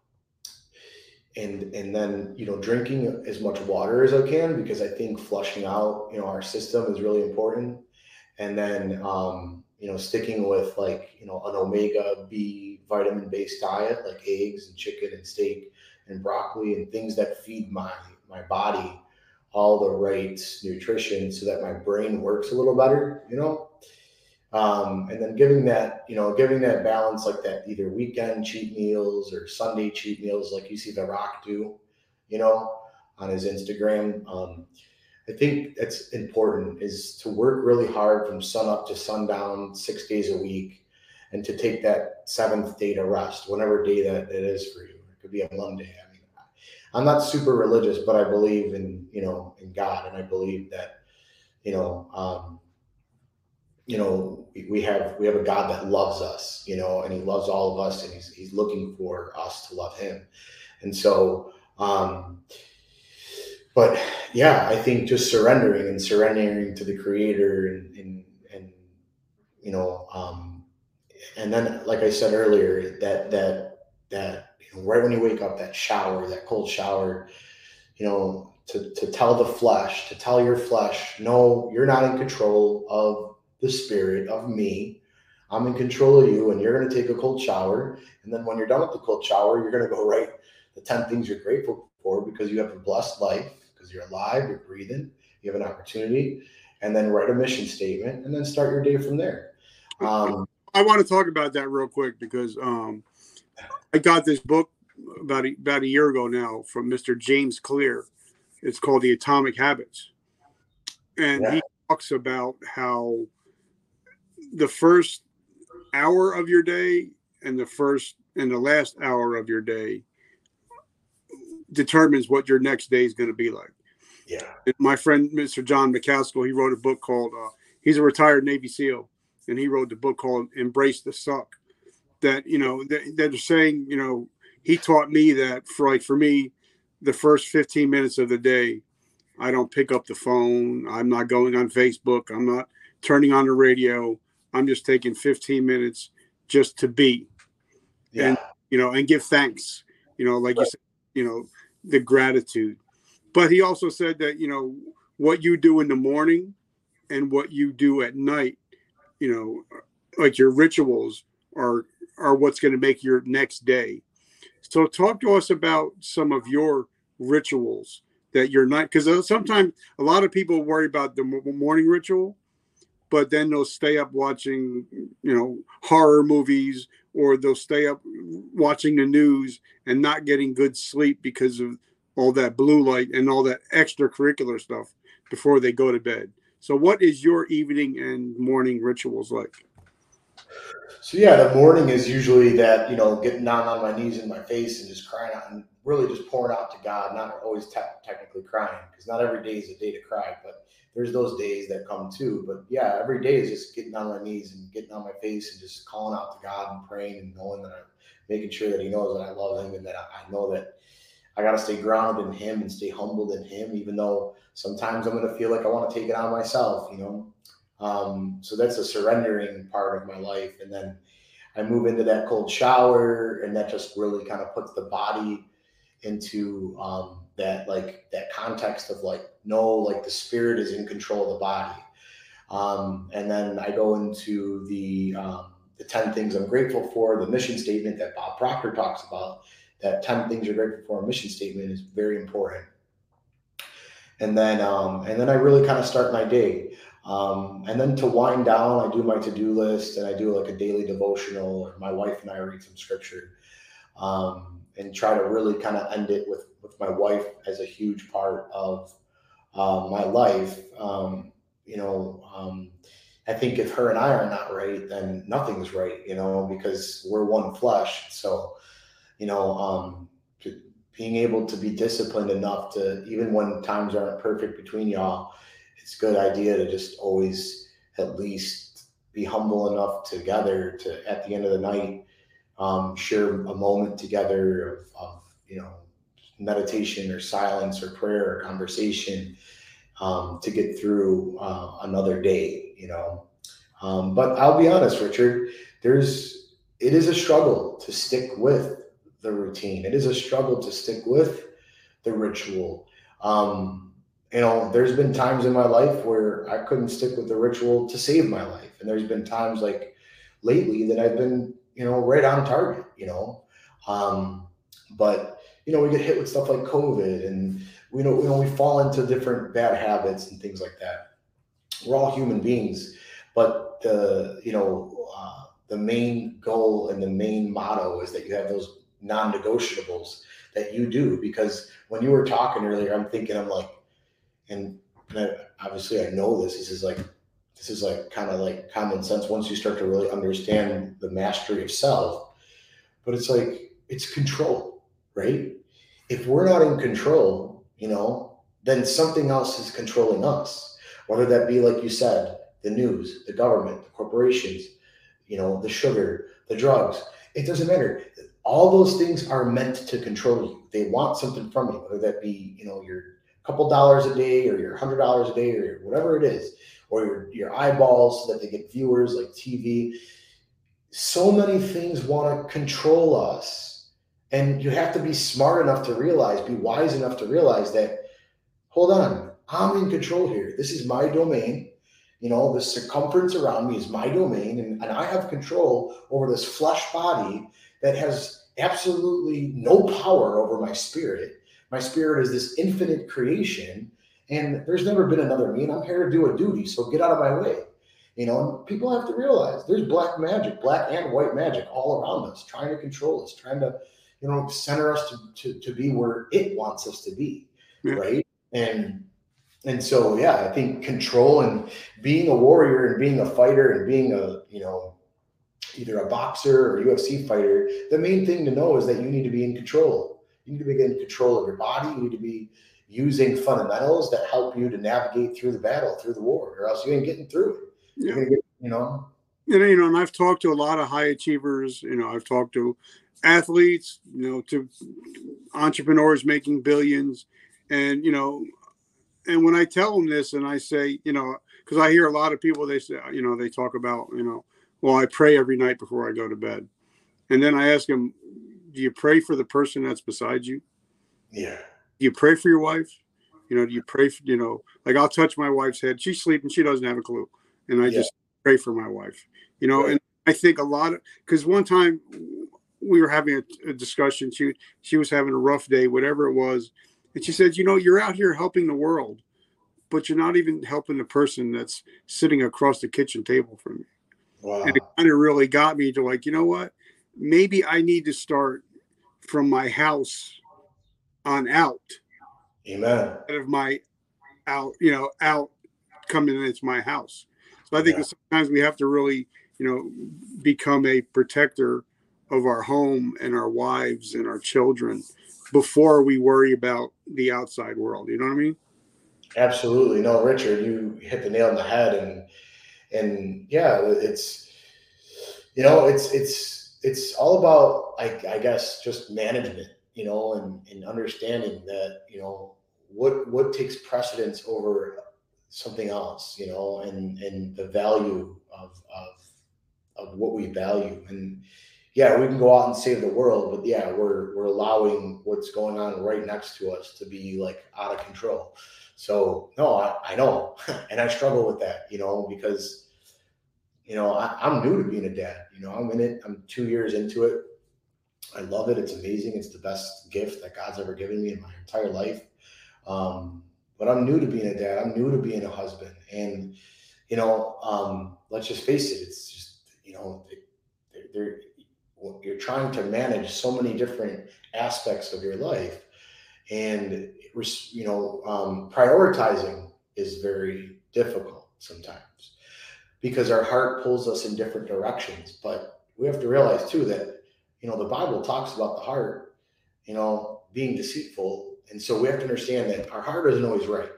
and and then, you know, drinking as much water as I can, because I think flushing out, you know, our system is really important. And then um, you know, sticking with like, you know, an omega B vitamin based diet, like eggs and chicken and steak and broccoli and things that feed my my body all the right nutrition so that my brain works a little better, you know. Um, and then giving that, you know, giving that balance, like that either weekend cheat meals or Sunday cheat meals, like you see The Rock do, you know, on his Instagram. Um, I think that's important, is to work really hard from sun up to sundown, six days a week, and to take that seventh day to rest, whatever day that it is for you. It could be a Monday. I mean, I'm not super religious, but I believe in, you know, in God. And I believe that, you know, um, you know, we have, we have a God that loves us, you know, and he loves all of us, and he's, he's looking for us to love him. And so, um, but yeah, I think just surrendering and surrendering to the Creator, and, and, and you know, um, and then, like I said earlier, that, that, that, you know, right when you wake up, that shower, that cold shower, you know, to, to tell the flesh, to tell your flesh, no, you're not in control of the spirit of me. I'm in control of you, and you're going to take a cold shower. And then when you're done with the cold shower, you're going to go write the ten things you're grateful for, because you have a blessed life, because you're alive, you're breathing, you have an opportunity, and then write a mission statement, and then start your day from there. Um, I want to talk about that real quick, because um, I got this book about a, about a year ago now from Mister James Clear. It's called The Atomic Habits. And yeah. he talks about how the first hour of your day and the first and the last hour of your day determines what your next day is going to be like. Yeah. My friend, Mister John McCaskill, he wrote a book called, uh, he's a retired Navy SEAL, and he wrote the book called Embrace the Suck. That, you know, that, that are saying, you know, he taught me that for like, for me, the first fifteen minutes of the day, I don't pick up the phone. I'm not going on Facebook. I'm not turning on the radio. I'm just taking fifteen minutes just to be, Yeah. and, you know, and give thanks, you know, like right. you said, you know, the gratitude. But he also said that, you know, what you do in the morning and what you do at night, you know, like your rituals are, are what's going to make your next day. So talk to us about some of your rituals that you're not, because sometimes a lot of people worry about the morning ritual, but then they'll stay up watching, you know, horror movies, or they'll stay up watching the news and not getting good sleep because of all that blue light and all that extracurricular stuff before they go to bed. So what is your evening and morning rituals like? So yeah, the morning is usually that, you know, getting down on my knees in my face and just crying out and really just pouring out to God, not always te- technically crying, because not every day is a day to cry, but there's those days that come too. But yeah, every day is just getting on my knees and getting on my face and just calling out to God and praying and knowing that I'm making sure that he knows that I love him and that I know that I got to stay grounded in him and stay humbled in him, even though sometimes I'm going to feel like I want to take it on myself, you know? Um, so that's a surrendering part of my life. And then I move into that cold shower, and that just really kind of puts the body into um, that, like that context of like, no, like the spirit is in control of the body. Um, and then I go into the, um, the ten things I'm grateful for, the mission statement that Bob Proctor talks about. That ten things you're grateful for, a mission statement is very important. And then, um, and then I really kind of start my day. Um, and then to wind down, I do my to-do list, and I do like a daily devotional, or my wife and I read some scripture, um, and try to really kind of end it with, with my wife as a huge part of uh, my life. Um, you know, um, I think if her and I are not right, then nothing's right, you know, because we're one flesh. So, you know, um, to, being able to be disciplined enough to, even when times aren't perfect between y'all, it's a good idea to just always at least be humble enough together to, at the end of the night, um, share a moment together of, of, you know, meditation or silence or prayer or conversation, um, to get through uh, another day, you know. Um, but I'll be honest, Richard, there's, it is a struggle to stick with the routine. It is a struggle to stick with the ritual. Um, you know, there's been times in my life where I couldn't stick with the ritual to save my life. And there's been times like lately that I've been, you know, right on target, you know. Um, but, you know, we get hit with stuff like COVID, and we know, you know, we fall into different bad habits and things like that. We're all human beings, but the, you know, uh, the main goal and the main motto is that you have those non-negotiables that you do. Because when you were talking earlier, I'm thinking, I'm like, and, and I, obviously I know this, this is like, this is like kind of like common sense once you start to really understand the mastery of self, but it's like, it's control, right? If we're not in control, you know, then something else is controlling us, whether that be, like you said, the news, the government, the corporations, you know, the sugar, the drugs. It doesn't matter. All those things are meant to control you. They want something from you, whether that be, you know, your couple dollars a day, or your hundred dollars a day, or your, whatever it is, or your, your eyeballs so that they get viewers like T V. So many things want to control us. And you have to be smart enough to realize, be wise enough to realize that, hold on, I'm in control here. This is my domain. You know, the circumference around me is my domain, and, and I have control over this flesh body that has absolutely no power over my spirit. My spirit is this infinite creation, and there's never been another me, and I'm here to do a duty, so get out of my way. You know, and people have to realize there's black magic, black and white magic all around us, trying to control us, trying to, you know, center us to, to, to be where it wants us to be, yeah. Right? And And so, yeah, I think control and being a warrior and being a fighter and being a, you know, either a boxer or U F C fighter, the main thing to know is that you need to be in control. You need to be in control of your body. You need to be using fundamentals that help you to navigate through the battle, through the war, or else you ain't getting through it. Yeah. You're gonna get, you know. And, you know, and I've talked to a lot of high achievers. You know, I've talked to athletes, you know, to entrepreneurs making billions. And, you know, and when I tell them this and I say, you know, because I hear a lot of people, they say, you know, they talk about, you know, well, I pray every night before I go to bed. And then I ask them, do you pray for the person that's beside you? Yeah. Do you pray for your wife? You know, do you pray for, you know, like I'll touch my wife's head. She's sleeping. She doesn't have a clue. And I yeah. just pray for my wife, you know, right. And I think a lot of, because one time we were having a, a discussion. She, she was having a rough day, whatever it was. And she said, you know, you're out here helping the world, but you're not even helping the person that's sitting across the kitchen table from you. Wow. And it kind of really got me to like, you know what? Maybe I need to start from my house on out. Amen. Instead of my out, you know, out coming into my house. So I think yeah. that sometimes we have to really, you know, become a protector of our home and our wives and our children before we worry about the outside world. You know what I mean? Absolutely. No, Richard, you hit the nail on the head. And, and yeah, it's, you know, it's, it's, it's all about, I, I guess, just management, you know, and, and understanding that, you know, what, what takes precedence over something else, you know, and, and the value of, of, of what we value. And yeah, we can go out and save the world, but yeah, we're, we're allowing what's going on right next to us to be like out of control. So no, I, I know. And I struggle with that, you know, because, you know, I, I'm new to being a dad, you know, I'm in it. I'm two years into it. I love it. It's amazing. It's the best gift that God's ever given me in my entire life. Um, but I'm new to being a dad. I'm new to being a husband. And, you know, um, let's just face it. It's just, you know, they're, they're, you're trying to manage so many different aspects of your life. And, you know, um, prioritizing is very difficult sometimes because our heart pulls us in different directions. But we have to realize, too, that, you know, the Bible talks about the heart, you know, being deceitful. And so we have to understand that our heart isn't always right.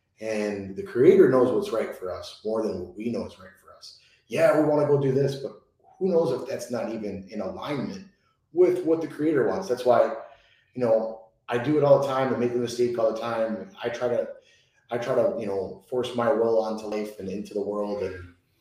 And the Creator knows what's right for us more than what we know is right for us. Yeah, we want to go do this, but who knows if that's not even in alignment with what the Creator wants. That's why, you know, I do it all the time and make a mistake all the time. I try to, I try to, you know, force my will onto life and into the world. And,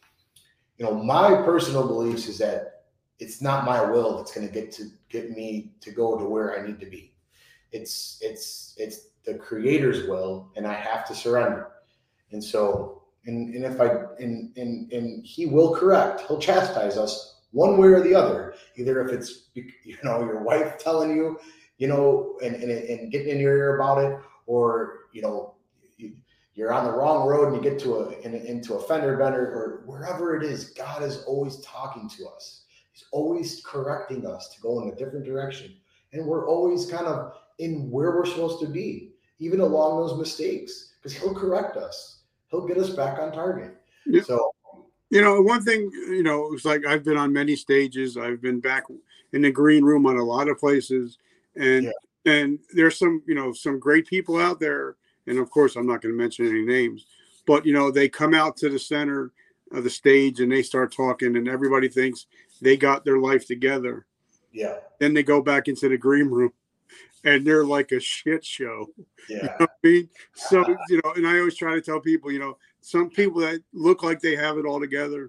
you know, my personal beliefs is that it's not my will that's going to get to get me to go to where I need to be. It's, it's, it's the Creator's will, and I have to surrender. And so, and, and if I, and, and, and He will correct, He'll chastise us one way or the other. Either if it's, you know, your wife telling you, you know, and, and, and getting in your ear about it, or, you know, you, you're on the wrong road and you get to a, in, into a fender bender, or wherever it is, God is always talking to us. He's always correcting us to go in a different direction. And we're always kind of in where we're supposed to be, even along those mistakes, because He'll correct us. He'll get us back on target. Yeah. So, you know, one thing, you know, it's like I've been on many stages. I've been back in the green room on a lot of places. And yeah. and there's some, you know, some great people out there. And of course, I'm not going to mention any names, but, you know, they come out to the center of the stage and they start talking and everybody thinks they got their life together. Yeah. Then they go back into the green room and they're like a shit show. Yeah. You know what I mean? So, you know, and I always try to tell people, you know, some people that look like they have it all together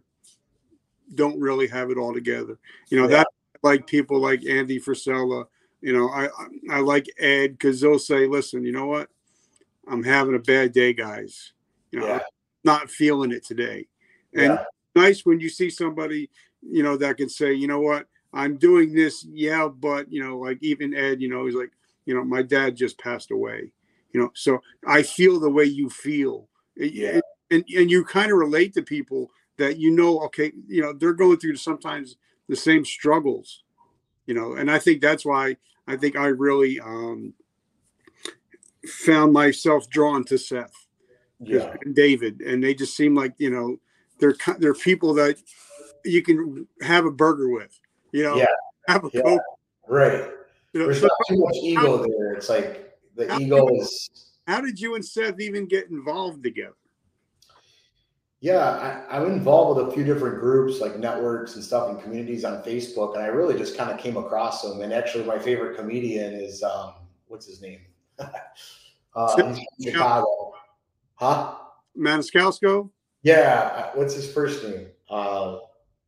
don't really have it all together. You know, yeah. that like people like Andy Frisella. You know, I I like Ed because they'll say, listen, you know what? I'm having a bad day, guys. You know, yeah. I'm not feeling it today. And yeah. it's nice when you see somebody, you know, that can say, you know what? I'm doing this. Yeah. But, you know, like even Ed, you know, he's like, you know, my dad just passed away, you know, so I feel the way you feel. Yeah. And, and you kind of relate to people that, you know, okay, you know, they're going through sometimes the same struggles. You know, and I think that's why I think I really um, found myself drawn to Seth yeah. and David, and they just seem like, you know, they're they're people that you can have a burger with, you know, Yeah. have a Yeah. Coke. Right. You know, There's so not too much ego how, there. It's like the how, ego is. how did you and Seth even get involved together? Yeah, I, I'm involved with a few different groups like networks and stuff and communities on Facebook, and I really just kind of came across them. And actually, my favorite comedian is um, what's his name? uh, he's from Chicago, huh? Maniscalco? Yeah, what's his first name? Uh,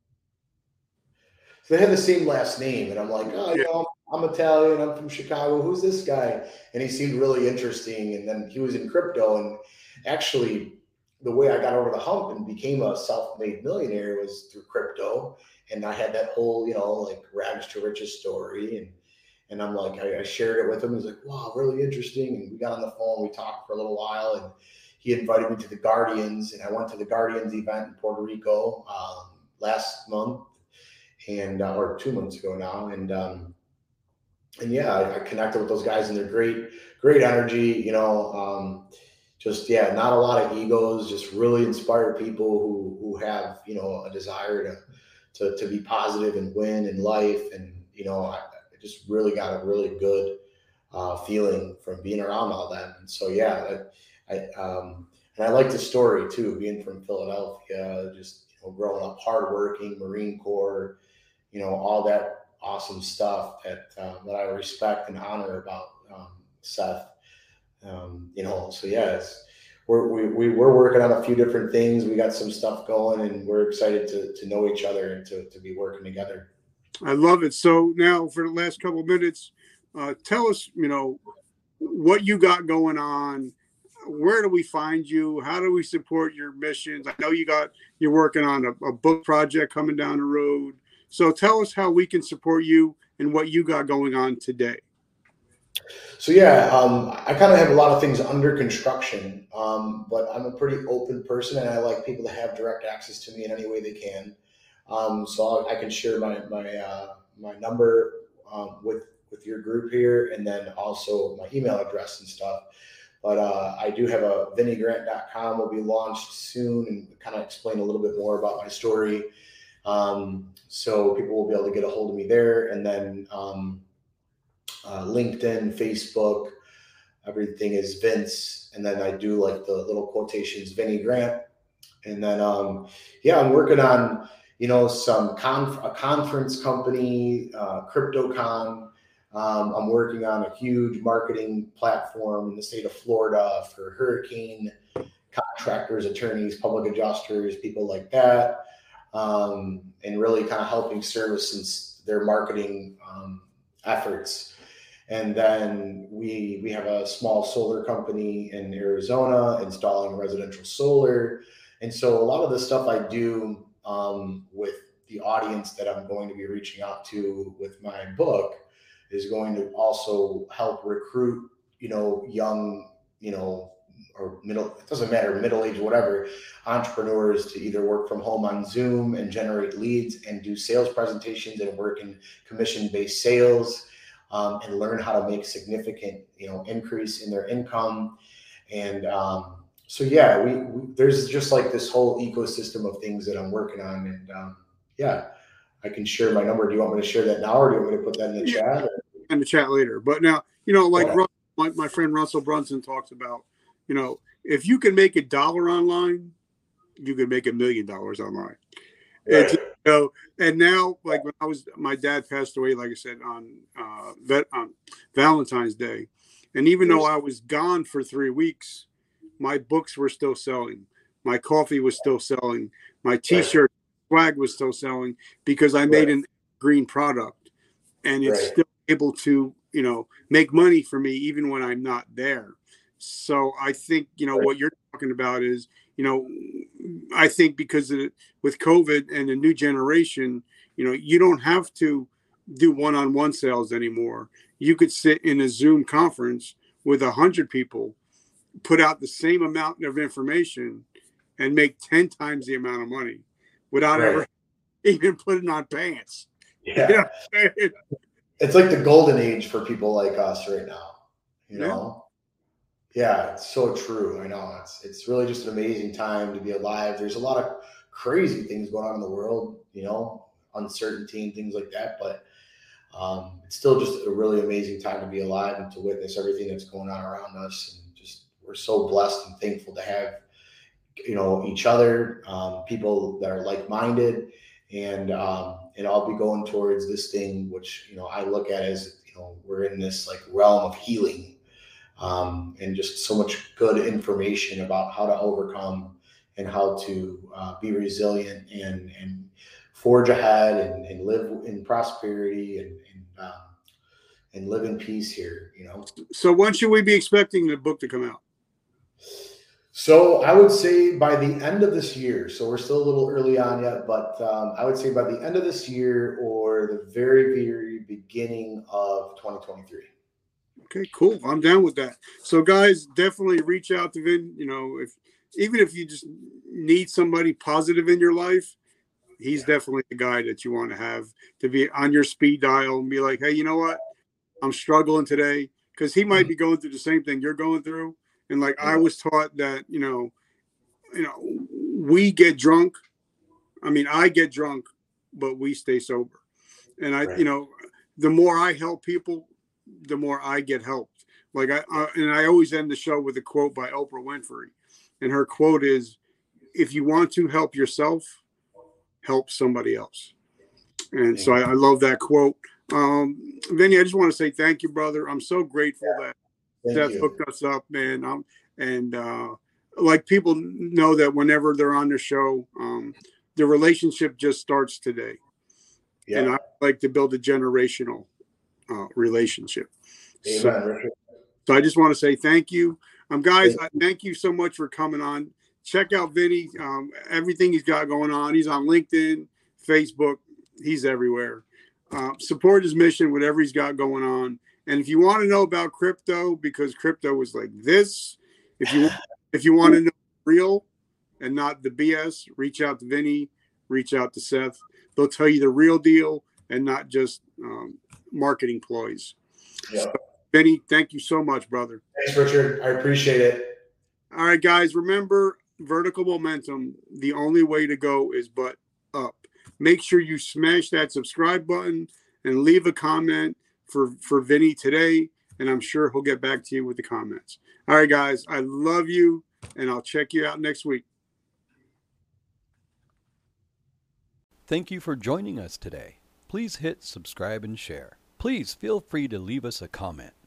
so they had the same last name, and I'm like, oh, you Yeah. know, I'm Italian, I'm from Chicago. Who's this guy? And he seemed really interesting. And then he was in crypto, and actually, the way I got over the hump and became a self-made millionaire was through crypto. And I had that whole, you know, like rags to riches story. And and I'm like, I, I shared it with him. He's like, wow, really interesting. And we got on the phone, we talked for a little while, and he invited me to the Guardians. And I went to the Guardians event in Puerto Rico um, last month, and uh, or two months ago now. And um, and yeah, I, I connected with those guys, and they're great, great energy, you know. Um, just yeah, not a lot of egos, just really inspired people who who have, you know, a desire to to to be positive and win in life. And you know, I, I just really got a really good uh, feeling from being around all them. And so yeah, I, I um, and I like the story too, being from Philadelphia, just you know, growing up hardworking, Marine Corps, you know, all that awesome stuff that uh, that I respect and honor about um, Seth. Um, you know, so yeah, it's, we're, we, we, we're working on a few different things. We got some stuff going, and we're excited to, to know each other and to, to be working together. I love it. So now for the last couple of minutes, uh, tell us, you know, what you got going on. Where do we find you? How do we support your missions? I know you got, you're working on a, a book project coming down the road. So tell us how we can support you and what you got going on today. So yeah, um, I kind of have a lot of things under construction, um, but I'm a pretty open person, and I like people to have direct access to me in any way they can. Um, so I can share my my uh, my number um, with with your group here, and then also my email address and stuff. But uh, I do have a vinny grant dot com will be launched soon, and kind of explain a little bit more about my story. Um, so people will be able to get a hold of me there, and then. Um, Uh, LinkedIn, Facebook, everything is Vince. And then I do like the little quotations, Vinny Grant. And then, um, yeah, I'm working on, you know, some conf- a conference company, uh, CryptoCon. Um, I'm working on a huge marketing platform in the state of Florida for hurricane contractors, attorneys, public adjusters, people like that. Um, and really kind of helping service their marketing um, efforts. And then we we have a small solar company in Arizona installing residential solar. And so a lot of the stuff I do um, with the audience that I'm going to be reaching out to with my book is going to also help recruit, you know, young, you know, or middle, it doesn't matter, middle age, whatever, entrepreneurs to either work from home on Zoom and generate leads and do sales presentations and work in commission-based sales. Um, and learn how to make significant, you know, increase in their income. And um, so, yeah, we, we there's just like this whole ecosystem of things that I'm working on. And um, yeah, I can share my number. Do you want me to share that now, or do you want me to put that in the Yeah, chat? Or? In the chat later. But now, you know, like Okay. my, my friend Russell Brunson talks about, you know, if you can make a dollar online, you can make a million dollars online. Right. It's, you know, and now, like when I was, my dad passed away, like I said, on uh, vet, on Valentine's Day, and even though I was gone for three weeks, my books were still selling, my coffee was still selling, my T-shirt swag was still selling because I made an green product, and it's Right. still able to, you know, make money for me even when I'm not there. So I think, you know, Right. what you're talking about is, you know, I think because of, with COVID and the new generation, you know, you don't have to do one-on-one sales anymore. You could sit in a Zoom conference with a hundred people, put out the same amount of information, and make ten times the amount of money without Right. ever even putting on pants. Yeah. You know what I'm saying? It's like the golden age for people like us right now, you Yeah. know? Yeah, it's so true. I know it's it's really just an amazing time to be alive. There's a lot of crazy things going on in the world, you know, uncertainty and things like that. But um, it's still just a really amazing time to be alive and to witness everything that's going on around us. And just we're so blessed and thankful to have, you know, each other, um, people that are like-minded, and um, and I'll be going towards this thing, which, you know, I look at as, you know, we're in this like realm of healing, um, and just so much good information about how to overcome and how to uh, be resilient and and forge ahead and, and live in prosperity and and, um, and live in peace here, you know. So when should we be expecting the book to come out? So I would say by the end of this year. So we're still a little early on yet, but um, I would say by the end of this year or the very, very beginning of twenty twenty-three. Okay, cool. I'm down with that. So guys, definitely reach out to Vin. You know, if even if you just need somebody positive in your life, he's yeah. definitely the guy that you want to have to be on your speed dial and be like, hey, you know what? I'm struggling today, because he might be going through the same thing you're going through. And like I was taught that, you know, you know, we get drunk. I mean, I get drunk, but we stay sober. And I, right. you know, the more I help people, the more I get helped. Like I, I, and I always end the show with a quote by Oprah Winfrey. And her quote is, if you want to help yourself, help somebody else. And yeah. so I, I love that quote. Um, Vinny, I just want to say thank you, brother. I'm so grateful yeah. that Thank Seth you. hooked us up, man. Um, and uh, like people know that whenever they're on the show, um, the relationship just starts today. Yeah. And I like to build a generational uh, relationship. Amen. So, so I just want to say thank you. Um, guys, thank you. I thank you so much for coming on. Check out Vinny. Um, everything he's got going on. He's on LinkedIn, Facebook. He's everywhere. Uh, support his mission, whatever he's got going on. And if you want to know about crypto, because crypto is like this, if you if you want to know real and not the B S, reach out to Vinny, reach out to Seth. They'll tell you the real deal and not just um, marketing ploys. Yeah. So, Vinny, thank you so much, brother. Thanks, Richard. I appreciate it. All right, guys, remember vertical momentum. The only way to go is but up. Make sure you smash that subscribe button and leave a comment for, for Vinny today, and I'm sure he'll get back to you with the comments. All right, guys, I love you, and I'll check you out next week. Thank you for joining us today. Please hit subscribe and share. Please feel free to leave us a comment.